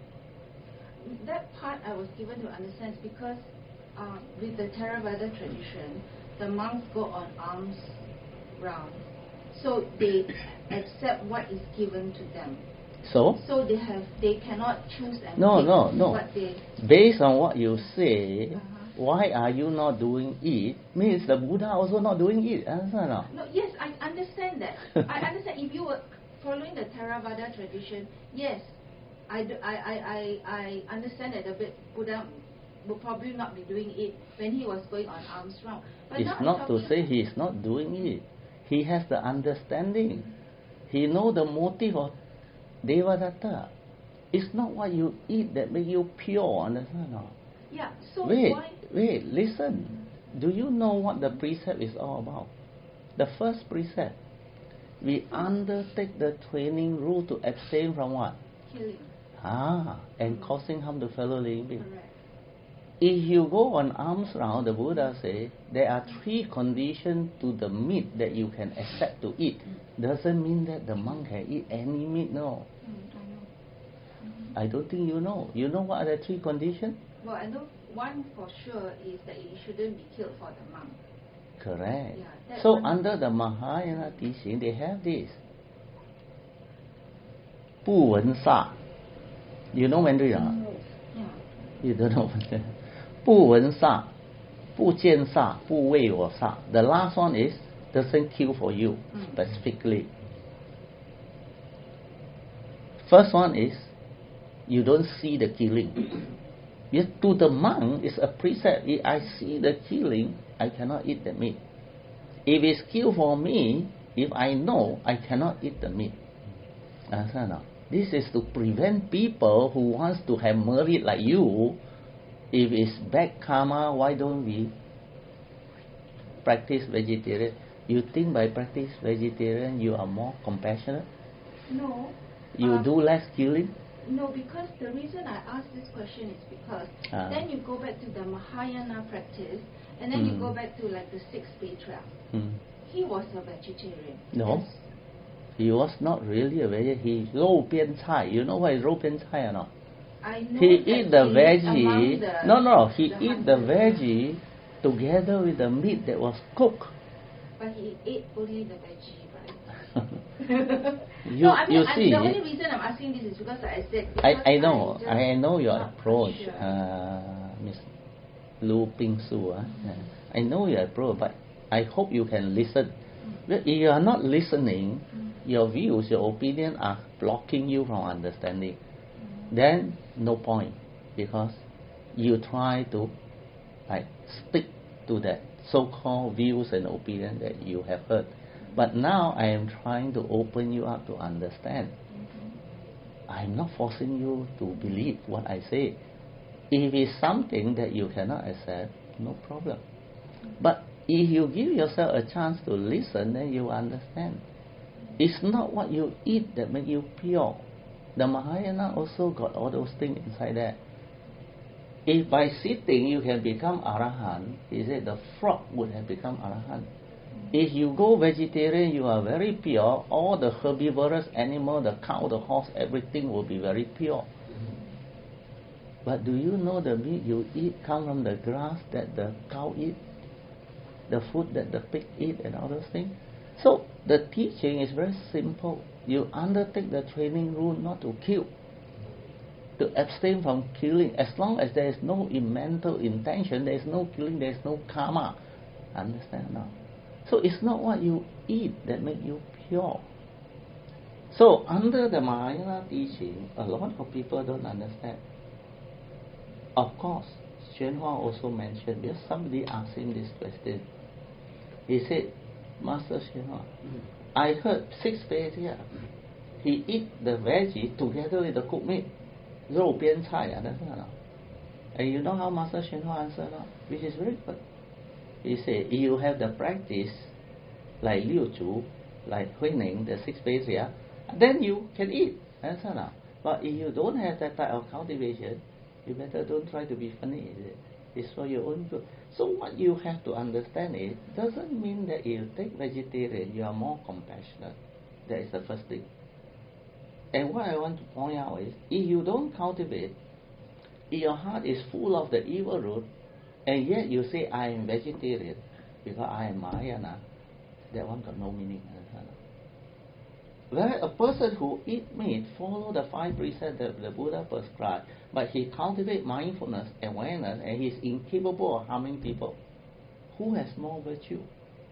That part I was given to understand because uh, with the Theravada tradition, the monks go on alms round. so they accept what is given to them.
So?
So they have, they cannot choose and
No,
pick
no, no.
what they.
Based on what you say,
Uh-huh.
why are you not doing it? Means the Buddha also not doing it. Understand or not?
No, yes, I understand that. I understand if you were following the Theravada tradition, yes, I, do, I, I, I, I understand that the Bud- Buddha would probably not be doing it when he was going on alms round. But
It's
now I'm
not to
talking-
say he is not doing it. He has the understanding. He know the motive of Devadatta. It's not what you eat that make you pure. Understand or not?
Yeah, so
Wait,
why?
wait, listen. Do you know what the precept is all about? The first precept. We undertake the training rule to abstain from what?
Killing.
Ah, and causing harm to fellow living beings.
Correct.
If you go on alms round, the Buddha say there are three conditions to the meat that you can accept to eat. Doesn't mean that the monk can eat any meat, no.
Mm, I know.
I don't think you know. You know what are the three conditions?
Well, I know one for sure is that it shouldn't be killed for the monk.
Correct.
Yeah, that
So
one-
under the Mahayana teaching, they have this. 不闻杀. You know Mandarin or not?
Yeah.
You don't know Mandarin. 不闻杀, 不见杀, 不为我杀. The last one is doesn't kill for you
Mm.
specifically. First one is you don't see the killing. Yet to the monk is a precept. If I see the killing, I cannot eat the meat. If it's killed for me, if I know, I cannot eat the meat. Understand or not? This is to prevent people who wants to have merit like you. If it's bad karma, why don't we practice vegetarian? You think by practice vegetarian you are more compassionate?
No.
You
uh,
do less killing?
No, because the reason I ask this question is because
Ah.
then you go back to the Mahayana practice, and then you
Mm.
go back to like the sixth patriarch.
Hmm.
He was a vegetarian.
No.
Yes.
He was not really a vegetarian. He 肉边菜. You know what is 肉边菜 or not?
I know
He
that
eat the
he is
veggie.
among the-
No, no. He
the
eat the
hundred.
veggie together with the meat that was cooked.
But he ate only the veggie, right?
You-
no, I mean,
you
I,
see-
the only reason I'm asking this is because like I said.
I,
because
I know,
just
I know your
not
approach,
sure.
uh, Miss Lu Ping Su. Uh, I know your approach, but I hope you can listen. But if you are not listening, your views, your opinion are blocking you from understanding. Then no point, because you try to like stick to that so-called views and opinion that you have heard. But now I am trying to open you up to understand. I am not forcing you to believe what I say. If it's something that you cannot accept, no problem. But if you give yourself a chance to listen, then you understand. It's not what you eat that make you pure. The Mahayana also got all those things inside there. If by sitting you can become Arahant, he said the frog would have become Arahant. If you go vegetarian, you are very pure. All the herbivorous animal, the cow, the horse, everything will be very pure. But do you know the meat you eat come from the grass that the cow eat, the food that the pig eat, and all those things? So the teaching is very simple. You undertake the training rule not to kill, to abstain from killing. As long as there is no mental intention, there is no killing, there is no karma. Understand now? So it's not what you eat that make you pure. So under the Mahayana teaching, a lot of people don't understand. Of course, Xuan Hua also mentioned, because somebody asked him this question. He said, Master Xuan Hua, I heard six patriarchs, he eat the veggie together with the cooked meat. 肉边菜, understand or not? And you know how Master Xuan Hua answered now? Which is very good. He said, if you have the practice like Liu Zhu, like Hui Ning, the six patriarchs, then you can eat. Understand or not? But if you don't have that type of cultivation, you better don't try to be funny. Is it? It's for your own good. So what you have to understand is, doesn't mean that if you take vegetarian, you are more compassionate. That is the first thing. And what I want to point out is, if you don't cultivate, if your heart is full of the evil root, and yet you say, I am vegetarian, because I am Mahayana, that one got no meaning. Where a person who eat meat follow the five precepts that the Buddha prescribed, but he cultivate mindfulness, awareness, and he's incapable of harming people. Who has more virtue?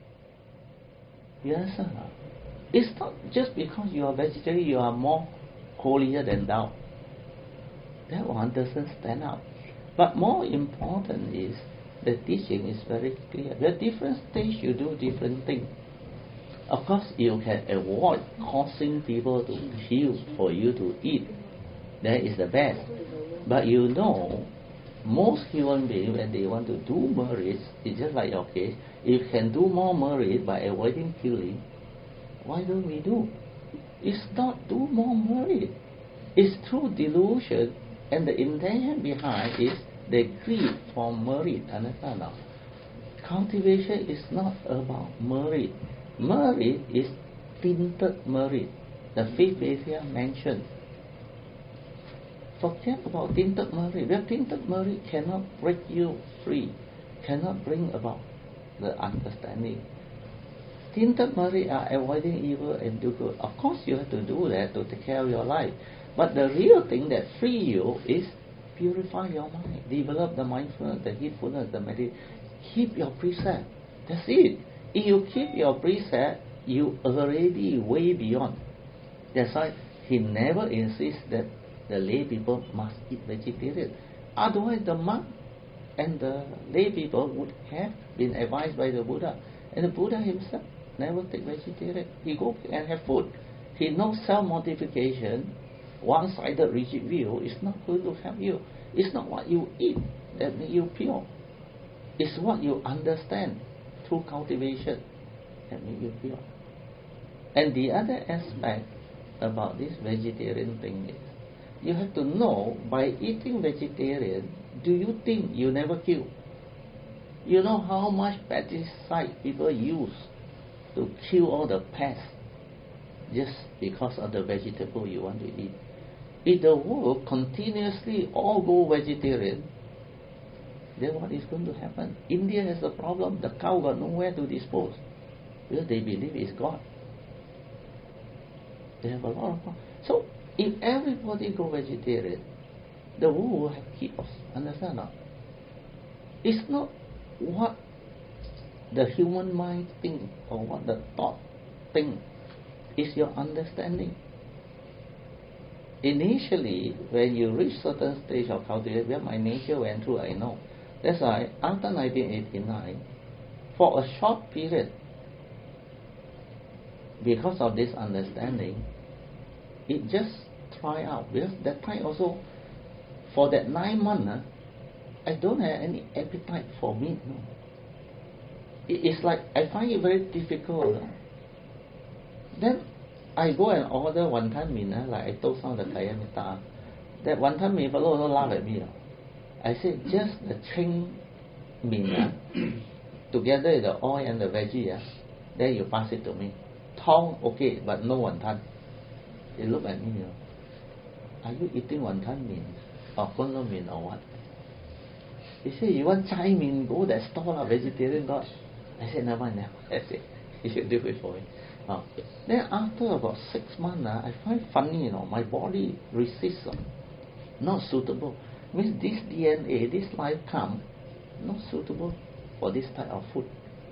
Yes, sir. It's not just because you are vegetarian you are more holier than thou. That one doesn't stand up. But more important is the teaching is very clear. At different stage you do different things. Of course, you can avoid causing people to kill for you to eat. That is the best. But you know, most human beings, when they want to do merit, it's just like your case. If you can do more merit by avoiding killing, why don't we do? It's not do more merit. It's through delusion, and the intention behind is the greed for merit. Understand now? Cultivation is not about merit. Merit is tinted merit. The fifth Vedanta mentioned. Forget about tinted merit. Well, tinted merit cannot break you free, cannot bring about the understanding. Tinted merit are avoiding evil and do good. Of course, you have to do that to take care of your life. But the real thing that free you is purify your mind, develop the mindfulness, the heedfulness, the meditation. Keep your precept. That's it. If you keep your precept, you already way beyond. That's why he never insists that the lay people must eat vegetarian. Otherwise, the monk and the lay people would have been advised by the Buddha. And the Buddha himself never take vegetarian. He go and have food. He knows self-mortification, one-sided rigid view is not going to help you. It's not what you eat that makes you pure. It's what you understand through cultivation that makes you pure. And the other aspect about this vegetarian thing is, you have to know, by eating vegetarian, do you think you never kill? You know how much pesticide people use to kill all the pests just because of the vegetable you want to eat? If the world continuously all go vegetarian, then what is going to happen? India has a problem. The cow got nowhere to dispose because they believe it's God. They have a lot of problems. So if everybody go vegetarian, the world will have chaos. Understand now? It's not what the human mind thinks or what the thought thinks. It's your understanding. Initially, when you reach certain stage of cultivation, where my nature went through, I know. That's why after nineteen eighty-nine, for a short period, because of this understanding, it just try out. Because that time also, for that nine months, uh, I don't have any appetite for meat. No. It, it's like I find it very difficult. Uh. Then I go and order wanton mee, uh, like I told some of the Kaya Mita. That wanton mee fellow also laugh at me. Uh. I said, just the cheng mee, uh, together with the oil and the veggie, uh, then you pass it to me. Tong, okay, but no wanton. They look at me, you know, are you eating wanton mee or kono mee or what? He said, you want chai mee, go that store, vegetarian God. I said, never mind, never mind. I said, you should do it for me. Uh, then after about six months, uh, I find funny, you know, my body resists, uh, not suitable. Means this D N A, this life come, not suitable for this type of food.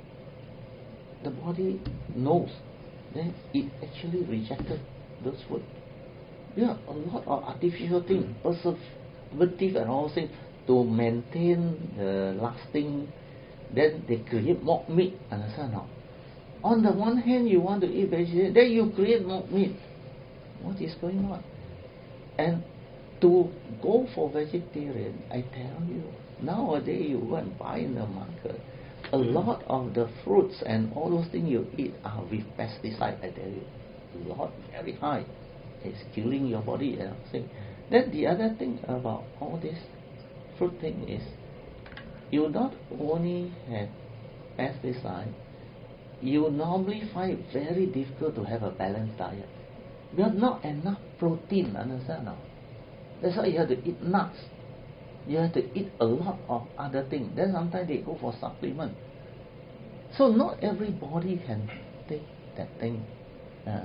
The body knows. Then it actually rejected those food. Yeah, a lot of artificial things, preservative and all things to maintain the lasting. Then they create mock meat. Understand now? On the one hand, you want to eat vegetarian, then you create mock meat. What is going on? And to go for vegetarian, I tell you, nowadays you go and buy in the market, a lot of the fruits and all those things you eat are with pesticide, I tell you. A lot, very high. It's killing your body. You know, thing. Then the other thing about all this fruit thing is, you not only have pesticide, you normally find it very difficult to have a balanced diet. Because not enough protein, understand now? That's why you have to eat nuts. You have to eat a lot of other things. Then sometimes they go for supplement. So not everybody can take that thing. Uh,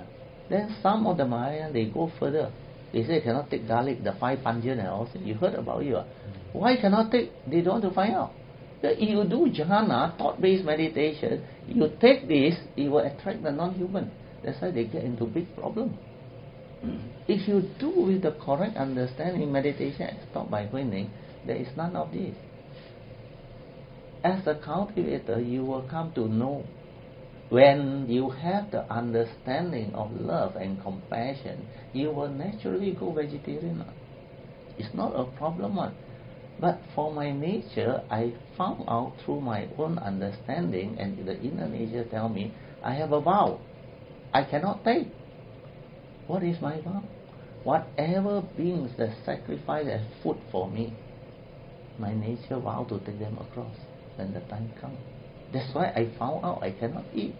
Then some of the Mahayana, they go further. They say cannot take garlic, the five pungent and all. You heard about it. Why cannot take? They don't want to find out. That if you do jhana, thought-based meditation, you take this, it will attract the non-human. That's why they get into big problem. If you do with the correct understanding, meditation as taught by Huining, there is none of this. As a cultivator, you will come to know. When you have the understanding of love and compassion, you will naturally go vegetarian. It's not a problem. But for my nature, I found out through my own understanding, and the inner nature tell me, I have a vow. I cannot take. What is my vow? Whatever beings that sacrifice as food for me, my nature vow to take them across when the time comes. That's why I found out I cannot eat.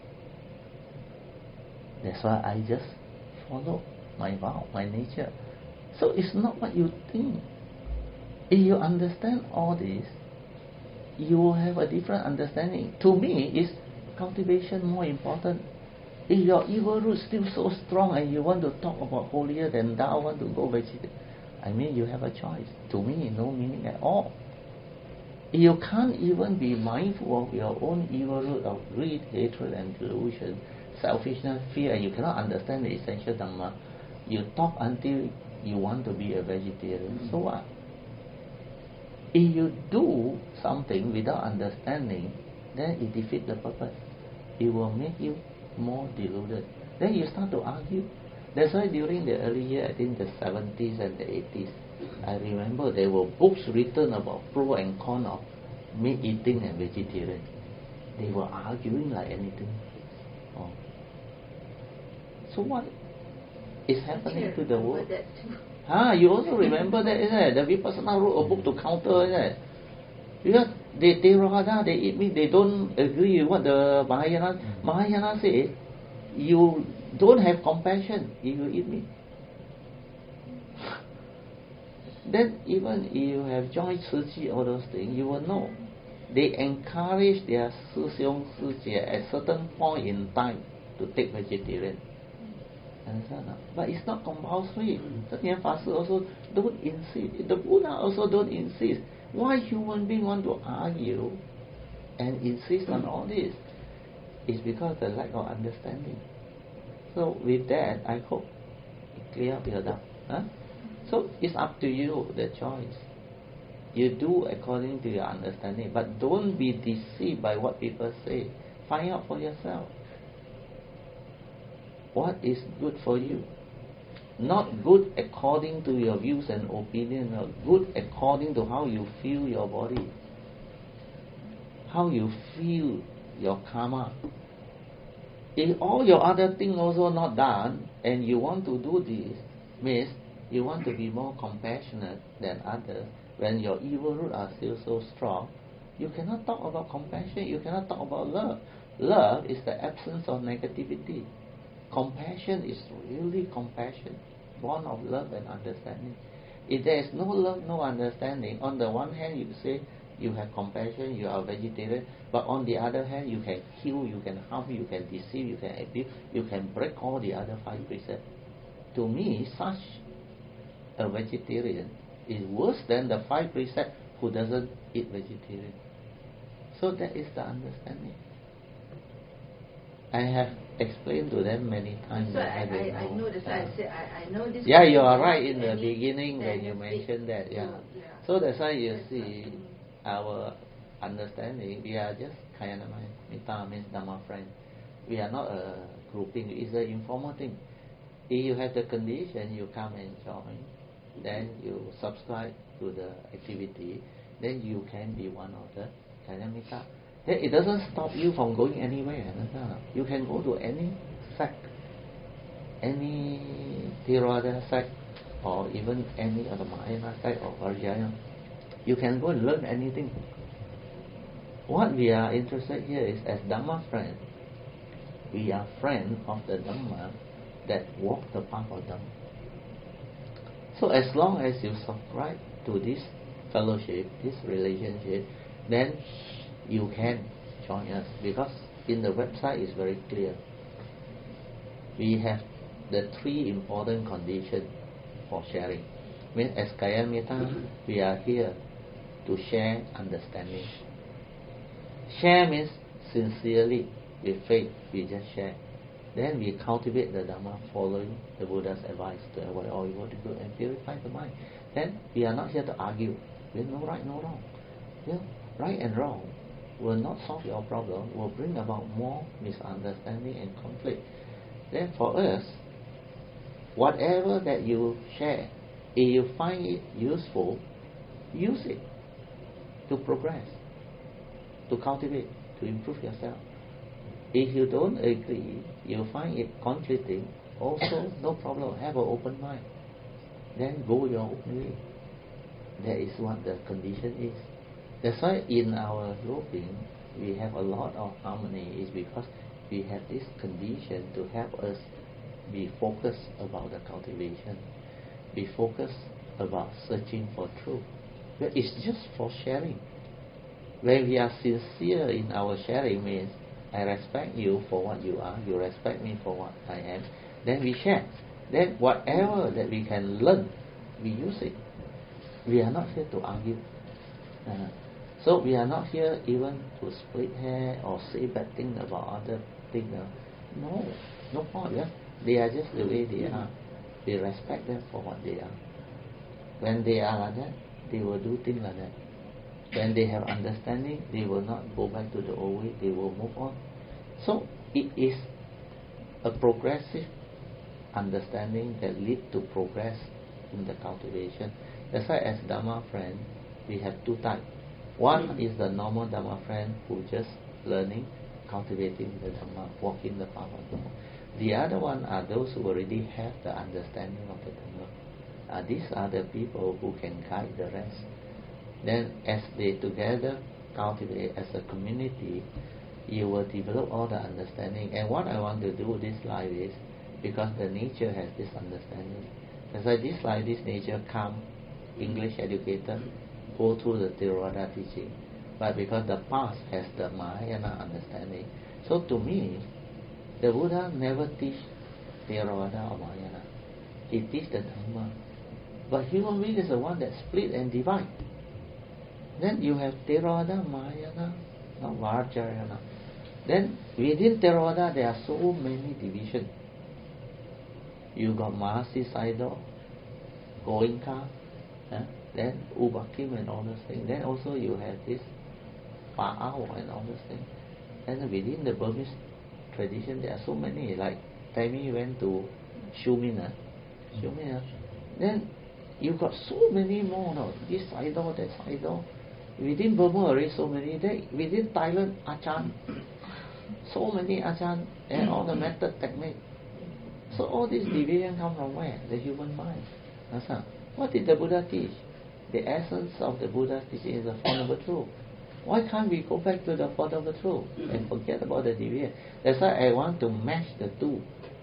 That's why I just follow my vow, my nature. So it's not what you think. If you understand all this, you will have a different understanding. To me, is cultivation more important. If your evil root still so strong and you want to talk about holier than thou, want to go vegetarian, I mean, you have a choice. To me, no meaning at all. You can't even be mindful of your own evil root of greed, hatred and delusion, selfishness, fear, and you cannot understand the essential Dhamma. You talk until you want to be a vegetarian. So what? If you do something without understanding, then it defeats the purpose. It will make you more deluded. Then you start to argue. That's why during the early year, I think the seventies and the eighties, I remember there were books written about pro and con of meat eating and vegetarian. They were arguing like anything. Oh. So what is happening to the world? Ah, you also remember that, isn't it? The Vipassana wrote a book to counter, isn't it? Because they, they rather they eat meat, they don't agree with what the Mahayana Mahayana say. You don't have compassion if you eat meat. Then even if you have joined Tzu all those things, you will know. They encourage their Shi Xiong Shi Jie at certain point in time to take vegetarian. Understand? But it's not compulsory. Satya Fasu also don't insist. The Buddha also don't insist. Why human beings want to argue and insist on all this? It's because the lack of understanding. So with that, I hope it clear up your doubt. Huh? So it's up to you, the choice. You do according to your understanding, but don't be deceived by what people say. Find out for yourself. What is good for you? Not good according to your views and opinion, or good according to how you feel your body, how you feel your karma. If all your other things also not done, and you want to do this, means you want to be more compassionate than others, when your evil roots are still so strong, you cannot talk about compassion, you cannot talk about love. Love is the absence of negativity. Compassion is really compassion, born of love and understanding. If there is no love, no understanding, on the one hand you say you have compassion, you are vegetarian, but on the other hand you can kill, you can harm, you can deceive, you can abuse, you can break all the other five precepts. To me, such a vegetarian is worse than the five precepts who doesn't eat vegetarian. So that is the understanding. I have explained to them many times.
So
that
I,
I, don't
I, I
know.
know that's why I said I, I know this.
Yeah, you are right in the
any
beginning when you mentioned that. Yeah.
yeah.
So that's why you
That's
see
right.
our understanding. We are just Kayanamai. Mita means Dhamma friend. We are not a grouping. It's an informal thing. If you have the condition, you come and join. Then you subscribe to the activity. Then you can be one of the Kayanamita. Then it doesn't stop you from going anywhere. You can go to any sect, any Theravada sect, or even any other Mahayana sect or Vajrayana. You can go and learn anything. What we are interested here is as Dhamma friends. We are friends of the Dhamma that walk the path of Dhamma. So as long as you subscribe to this fellowship, this relationship, then you can join us, because in the website is very clear. We have the three important conditions for sharing. Means as Kaya Metta, we are here to share understanding. Share means sincerely, with faith, we just share. Then we cultivate the Dhamma following the Buddha's advice to avoid all evil, to good and purify the mind. Then we are not here to argue. There's no right, no wrong. You know, right and wrong will not solve your problem, will bring about more misunderstanding and conflict. Then for us, whatever that you share, if you find it useful, use it to progress, to cultivate, to improve yourself. If you don't agree, you find it conflicting, also no problem, have an open mind. Then go your own way. That is what the condition is. That's why in our grouping, we have a lot of harmony, is because we have this condition to help us be focused about the cultivation, be focused about searching for truth. But it's just for sharing. When we are sincere in our sharing, means I respect you for what you are, you respect me for what I am, then we share. Then whatever that we can learn, we use it. We are not here to argue. Uh, so we are not here even to split hair or say bad things about other things. Uh, no, no point. Yeah? They are just the way they are. We respect them for what they are. When they are like that, they will do things like that. When they have understanding, they will not go back to the old way, they will move on. So it is a progressive understanding that leads to progress in the cultivation. That's why as Dhamma friend, we have two types. One is the normal Dhamma friend who just learning, cultivating the Dhamma, walking the path of Dhamma. The other one are those who already have the understanding of the Dhamma. Uh, these are the people who can guide the rest. Then as they together cultivate as a community, you will develop all the understanding. And what I want to do this life is, because the nature has this understanding. That's why this life, this nature come, English educated, go through the Theravada teaching. But because the past has the Mahayana understanding. So to me, the Buddha never teach Theravada or Mahayana. He teach the Dhamma. But human being is the one that split and divide. Then you have Theravada, Mahayana, not Vajrayana. Then within Theravada there are so many divisions. You got Mahasi Sayadaw, Goenka, eh? Then U Ba Khin and all those things. Then also you have this Pa'ao and all those things. And within the Burmese tradition there are so many. Like Tammy went to Shumin, eh? Shumin, eh? Then you got so many more. No? This Sayadaw, that Sayadaw. Within Burma already so many. Then within Thailand, Achan, so many Achan and all the method technique. So all this division come from where? The human mind. That's what did the Buddha teach? The essence of the Buddha's teaching is the Four Noble Truths. Why can't we go back to the Four Noble Truths and forget about the division? That's why I want to match the two.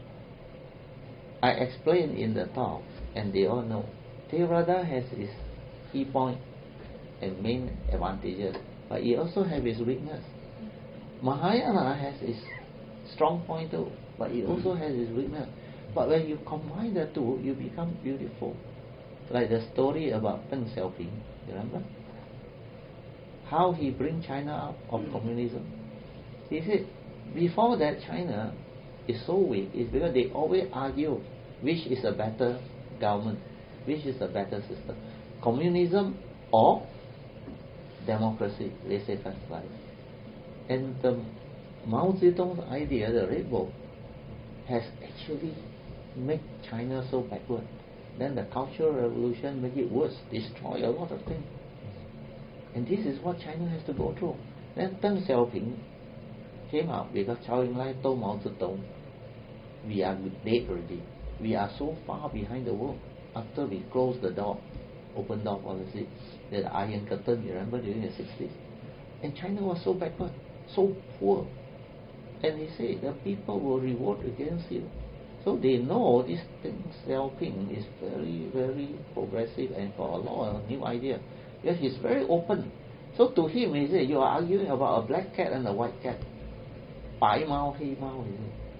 I explained in the talk, and they all know. Theravada has its key point and main advantages, but it also has its weakness. Mahayana has its strong point too, but it also has its weakness. But when you combine the two, you become beautiful. Like the story about Deng Xiaoping, you remember? How he bring China out of communism. He said, before that China is so weak, is because they always argue which is a better government, which is a better system, communism or democracy, laissez-faire life. And the Mao Zedong's idea, the Red Book, has actually made China so backward. Then the Cultural Revolution make it worse, destroy a lot of things. And this is what China has to go through. Then Deng Xiaoping came out because Zhou Enlai told Mao Zedong, we are dead already. We are so far behind the world. After we close the door, open door policy, the Iron Curtain, you remember, during the sixties. And China was so backward, so poor. And he said the people will revolt against you. So they know this Deng Xiaoping is very, very progressive and got a lot of new ideas. Because he's very open. So to him, he said, you are arguing about a black cat and a white cat. Bai Mao, Hei Mao,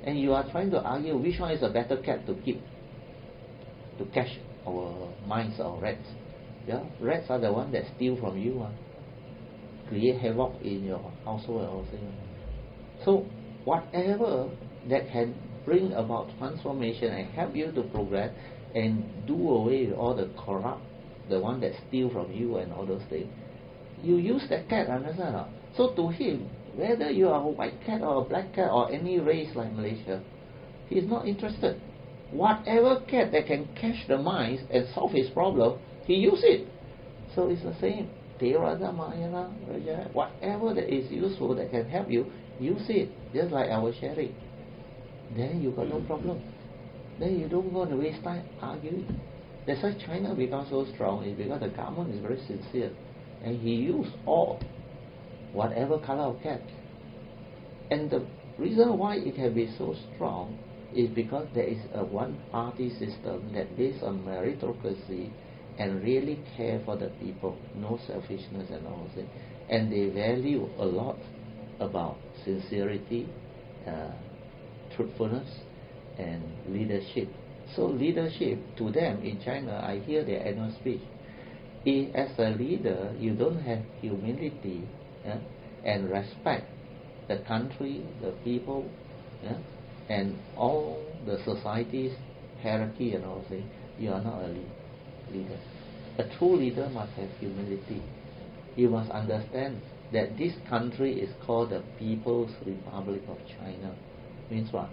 and you are trying to argue which one is a better cat to keep, to catch our mice or rats. Yeah, rats are the ones that steal from you, uh, create havoc in your household and all things. So whatever that can bring about transformation and help you to progress and do away with all the corrupt, the one that steal from you and all those things, you use that cat, understand or not? So to him, whether you are a white cat or a black cat or any race like Malaysia, he is not interested. Whatever cat that can catch the mice and solve his problem, he use it. So it's the same. Theravada, Mahayana, Raja, whatever that is useful that can help you, use it. Just like I was sharing. Then you got no problem. Then you don't go to waste time arguing. That's why China becomes so strong, is because the government is very sincere. And he used all, whatever color of cat. And the reason why it can be so strong is because there is a one-party system that based on meritocracy and really care for the people, no selfishness and all that. And they value a lot about sincerity, uh, truthfulness, and leadership. So leadership, to them in China, I hear their annual speech. If, as a leader, you don't have humility, yeah, and respect the country, the people, yeah, and all the society's hierarchy and all things, you are not a leader. A true leader must have humility. You must understand that this country is called the People's Republic of China. Means what?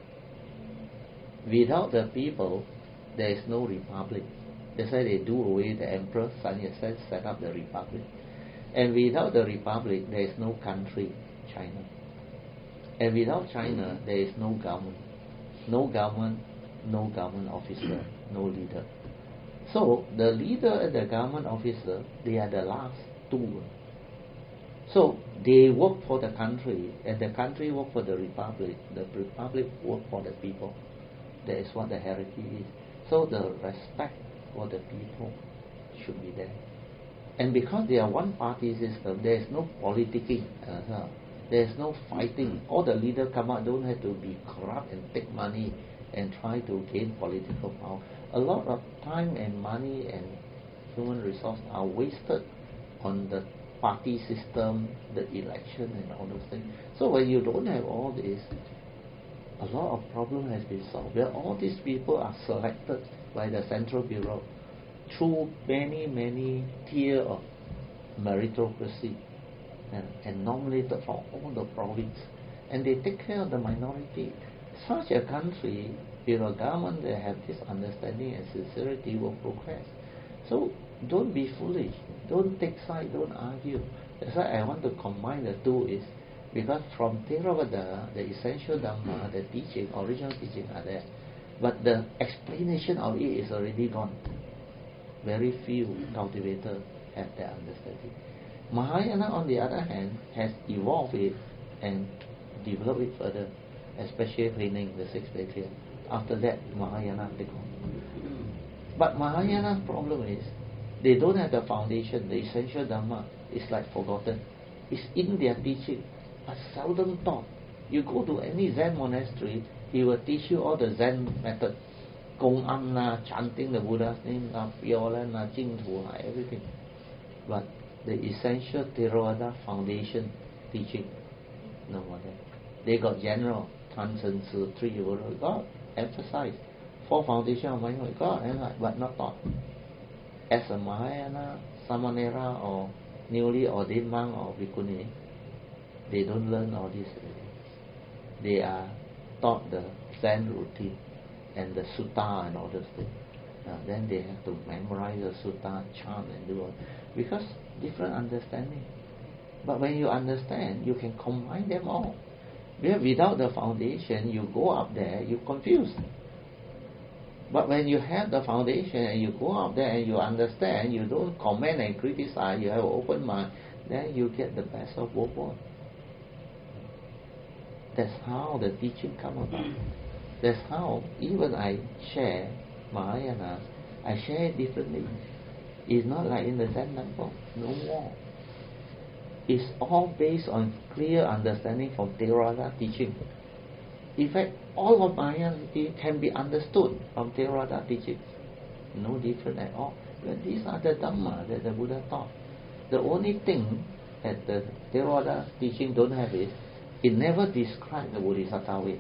Without the people, there is no republic. That's why they do away with the emperor, Sun Yat-sen set up the republic. And without the republic, there is no country, China. And without China, there is no government. No government, no government officer, no leader. So, the leader and the government officer, they are the last two. So, they work for the country, and the country work for the republic. The republic work for the people. That is what the hierarchy is. So, the respect for the people should be there. And because they are one party system, there is no politicking. Uh, there is no fighting. All the leaders come out don't have to be corrupt and take money and try to gain political power. A lot of time and money and human resource are wasted on the party system, the election and all those things. So when you don't have all this, a lot of problem has been solved. Where all these people are selected by the Central Bureau through many, many tiers of meritocracy and, and nominated from all the province. And they take care of the minority. Such a country, with a government that have this understanding and sincerity, will progress. So don't be foolish. Don't take side, don't argue. That's why I want to combine the two is because from Theravada, the essential Dhamma, the teaching, original teaching are there. But the explanation of it is already gone. Very few cultivators have that understanding. Mahayana, on the other hand, has evolved it and developed it further, especially Huineng, the sixth patriarch. After that, Mahayana take on. But Mahayana's problem is they don't have the foundation, the essential Dhamma is like forgotten. It's in their teaching, but seldom taught. You go to any Zen monastery, he will teach you all the Zen method. Gong An la, chanting the Buddha's name, la, pure la, Jing Tu la, everything. But the essential Theravada foundation teaching, no more there. They got general, Tan Chen Tzu, three words, God emphasize. Four foundation of Mahayana, God emphasize, but not taught. As a Mahayana, Samanera, or newly ordained monk or bhikkhuni, they don't learn all this already. They are taught the Zen routine and the sutta and all those things. Uh, then they have to memorize the sutta, chant and do all. Because different understanding. But when you understand, you can combine them all. Because without the foundation, you go up there, you're confused. But when you have the foundation and you go up there and you understand, you don't comment and criticize, you have an open mind, then you get the best of both worlds. That's how the teaching come about. That's how even I share Mahayana, I share it differently. It's not like in the Zen temple, no more. It's all based on clear understanding from Theravada teaching. In fact, all of Maya it can be understood from Theravada teachings. No different at all. But these are the Dhamma that the Buddha taught. The only thing that the Theravada teaching don't have is, it never described the Bodhisattva way.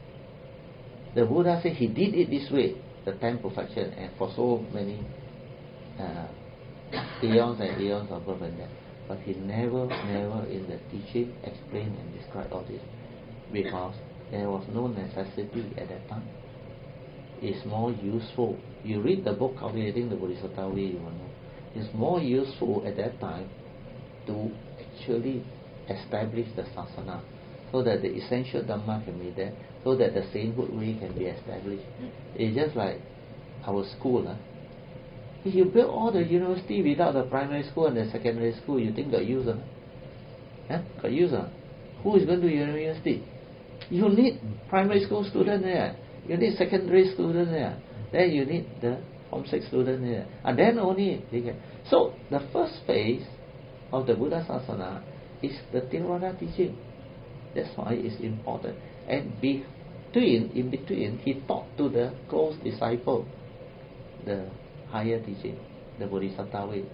The Buddha said he did it this way, the ten perfection, and for so many uh, eons and eons of birth and death. But he never, never in the teaching explained and described all this, because there was no necessity at that time. It's more useful. You read the book Cultivating the Bodhisattva Way, you will know. It's more useful at that time to actually establish the sasana, so that the essential Dhamma can be there, so that the sainthood way can be established. It's just like our school. Huh? If you build all the university without the primary school and the secondary school, you think got use? Huh? Huh? Got use? Huh? Who is going to university? You need primary school student there. You need secondary student there. Then you need the Form six student there. And then only they can. So the first phase of the Buddha Sasana is the Theravada teaching. That's why it's important. And between, in between, he taught to the close disciple the higher teaching, the Bodhisattva way.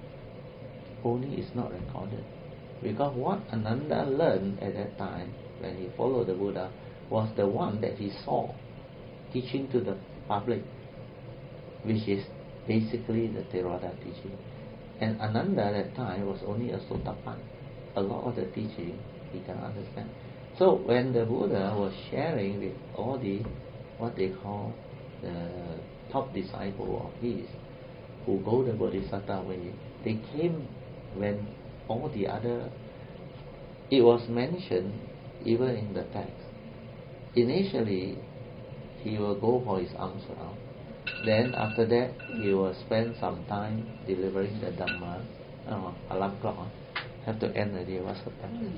Only it's not recorded. Because what Ananda learned at that time, when he followed the Buddha, was the one that he saw teaching to the public, which is basically the Theravada teaching. And Ananda at that time was only a Sotapan. A lot of the teaching he can understand. So when the Buddha was sharing with all the, what they call the top disciple of his, who go the Bodhisattva way, they came when all the other, it was mentioned even in the text. Initially, he will go for his alms round. Then after that, he will spend some time delivering the Dhamma. Oh, alarm clock. Huh? Have to end already. What's the time?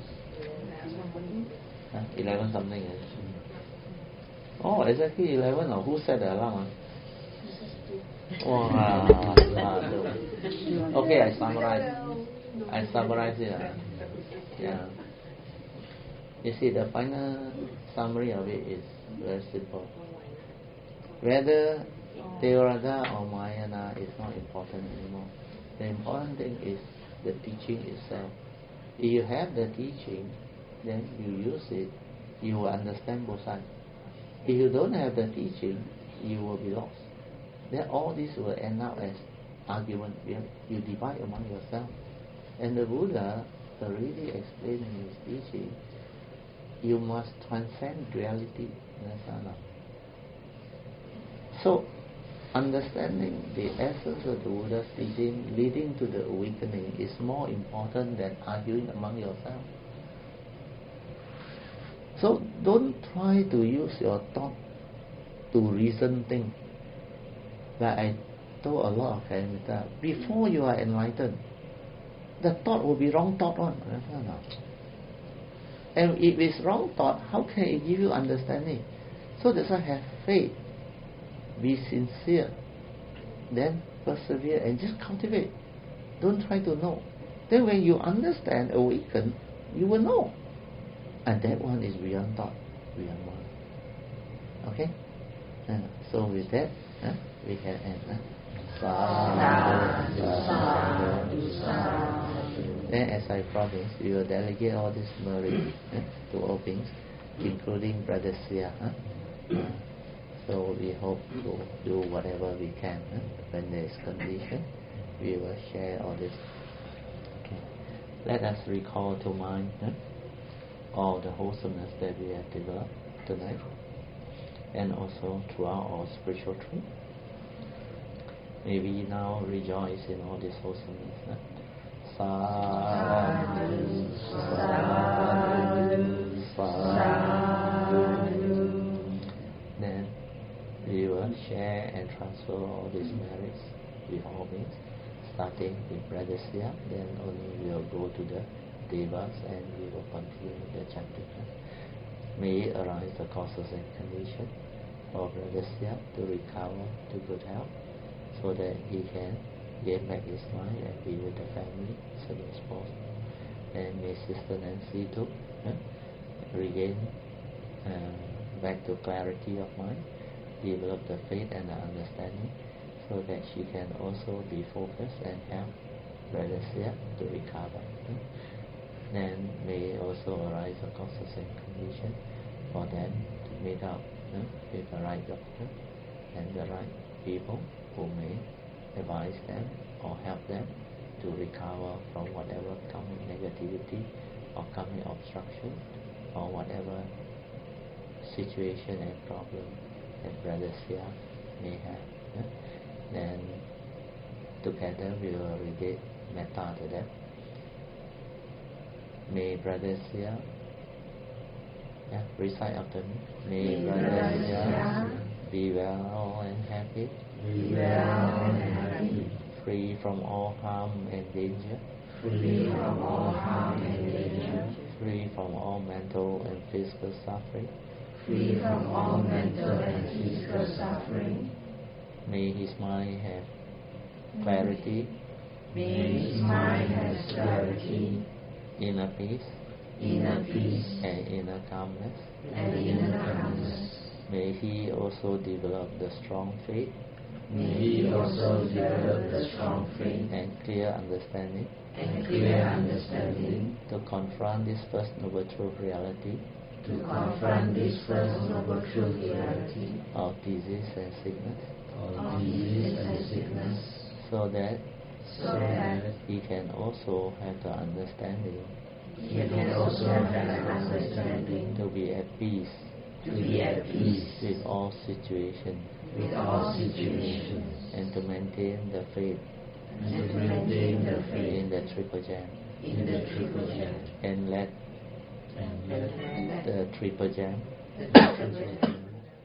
Huh? Eleven something. Is it? Oh, exactly eleven. Or who set the alarm? Huh? Oh, ah, ah, okay, I summarize. I summarize it. Uh, yeah. You see, the final summary of it is very simple. Whether Theravada or Mahayana is not important anymore. The important thing is the teaching itself. If you have the teaching, then you use it, you will understand both sides. If you don't have the teaching, you will be lost. Then all this will end up as argument. You divide among yourself. And the Buddha already explained in his teaching, you must transcend duality. So, understanding the essence of the Buddha's teaching leading to the awakening is more important than arguing among yourself. So don't try to use your thought to reason things. Like I told a lot of Kalimita, before you are enlightened, the thought will be wrong thought one. And if it's wrong thought, how can it give you understanding? So that's why have faith. Be sincere, then persevere and just cultivate. Don't try to know. Then when you understand, awaken, you will know. And that one is beyond thought, beyond mind. Okay? Uh, so with that, uh, we can end. Uh. Sadhu, sadhu, sadhu. Then as I promised, we will delegate all this merit uh, to all beings, including Brother Sia. Uh. Uh, So we hope to do whatever we can. Huh? When there is condition, we will share all this. Okay. Let us recall to mind huh? all the wholesomeness that we have developed tonight, and also throughout our spiritual trip. May we now rejoice in all this wholesomeness. Huh? Sadhu, sadhu, sadhu. Then we will share and transfer all these merits with all beings, starting with Brother Sia, then only we will go to the Devas and we will continue the chanting. May it arise the causes and conditions for Brother Sia to recover to good health, so that he can gain back his mind and be with the family as soon as possible. And may Sister Nancy too uh, regain uh, back to clarity of mind, develop the faith and the understanding, so that she can also be focused and help Brother Sia to recover. Hmm? Then may also arise a causes and condition for them to meet up hmm, with the right doctor and the right people who may advise them or help them to recover from whatever coming negativity or coming obstruction or whatever situation and problem that Brother Sia may have. Yeah? Then together we will relate metta to them. May Brother Sia yeah, recite after me. May Brother Sia be well and happy,
be well and happy,
free from all harm and danger,
free from all harm and danger,
free from all mental and physical suffering,
free from all mental and physical suffering.
May his mind have clarity,
may his mind have clarity,
inner peace,
inner peace,
and inner calmness.
and inner calmness.
May he also develop the strong faith,
may he also develop the strong faith
and clear understanding
and clear understanding
to confront this first noble truth reality
to confront this first noble truth reality
of disease and sickness,
of disease and sickness,
so that
so that
he can also have the understanding
he can also have an understanding
to be at peace
to be at peace
with all situations
with all situations,
and to maintain the faith
and to maintain the
in
faith
the triple gem,
in the triple gem,
and let
and let
the triple gem
The triple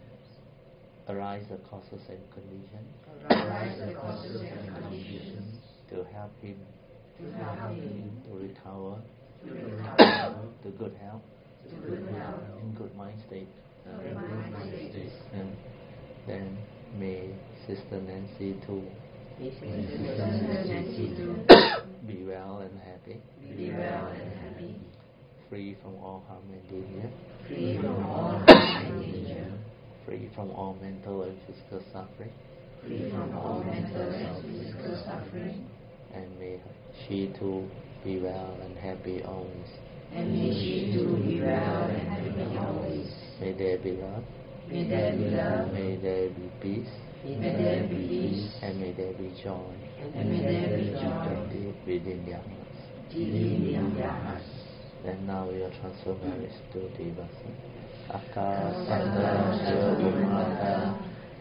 arise the causes and conditions
arise the causes and conditions
to help him
to help him
to recover
to recover
to good health
to good health
and good mind state. Uh,
and good mind state.
and then may Sister Nancy too
May Sister Nancy too
be well and happy,
be well and happy,
free from all harm and danger,
free from all harm and danger,
free from all mental and physical suffering,
free from all mental and physical suffering,
and may she too be well and happy always.
and may she too be well and happy always.
May there be love,
May there be love,
may there be peace,
may there be peace,
and may there be joy
and may there be joy
deep within their hearts.
deep in their hearts.
Then now we will transfer marriage to Devasa. Akasanta Shabumata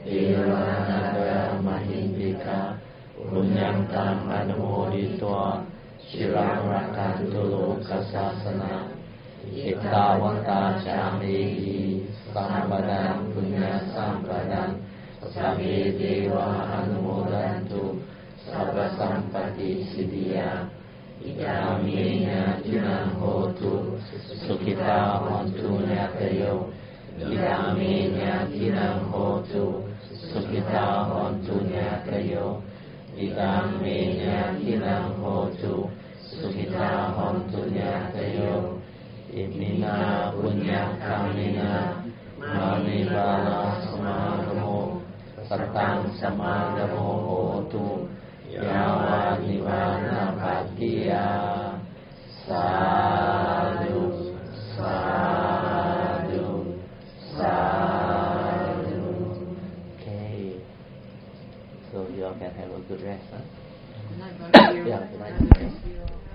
Devananda Mahindika Punyantam Anumoditwa Shirang Rakantu Lokasasana Ittavata Chamehi Sampadam Punya Sampadam Sabe Deva Anumodantu Sabba Sampati Siddhya Idamenya Tinam Hotu Sukhita Hontu Nyatayo Idamenya Tinam Hotu Sukhita Hontu Nyatayo Idamenya Tinam Hotu Sukhita Hontu Nyatayo Imina Punya Kamina Mani Bala Samagamo Satang Samagamo Hotu Yawa Nivana Bhatiya Sadhu Sadhu Sadhu. Okay, so you all can have a good rest, huh?
Good night, brother.
Yeah, good night.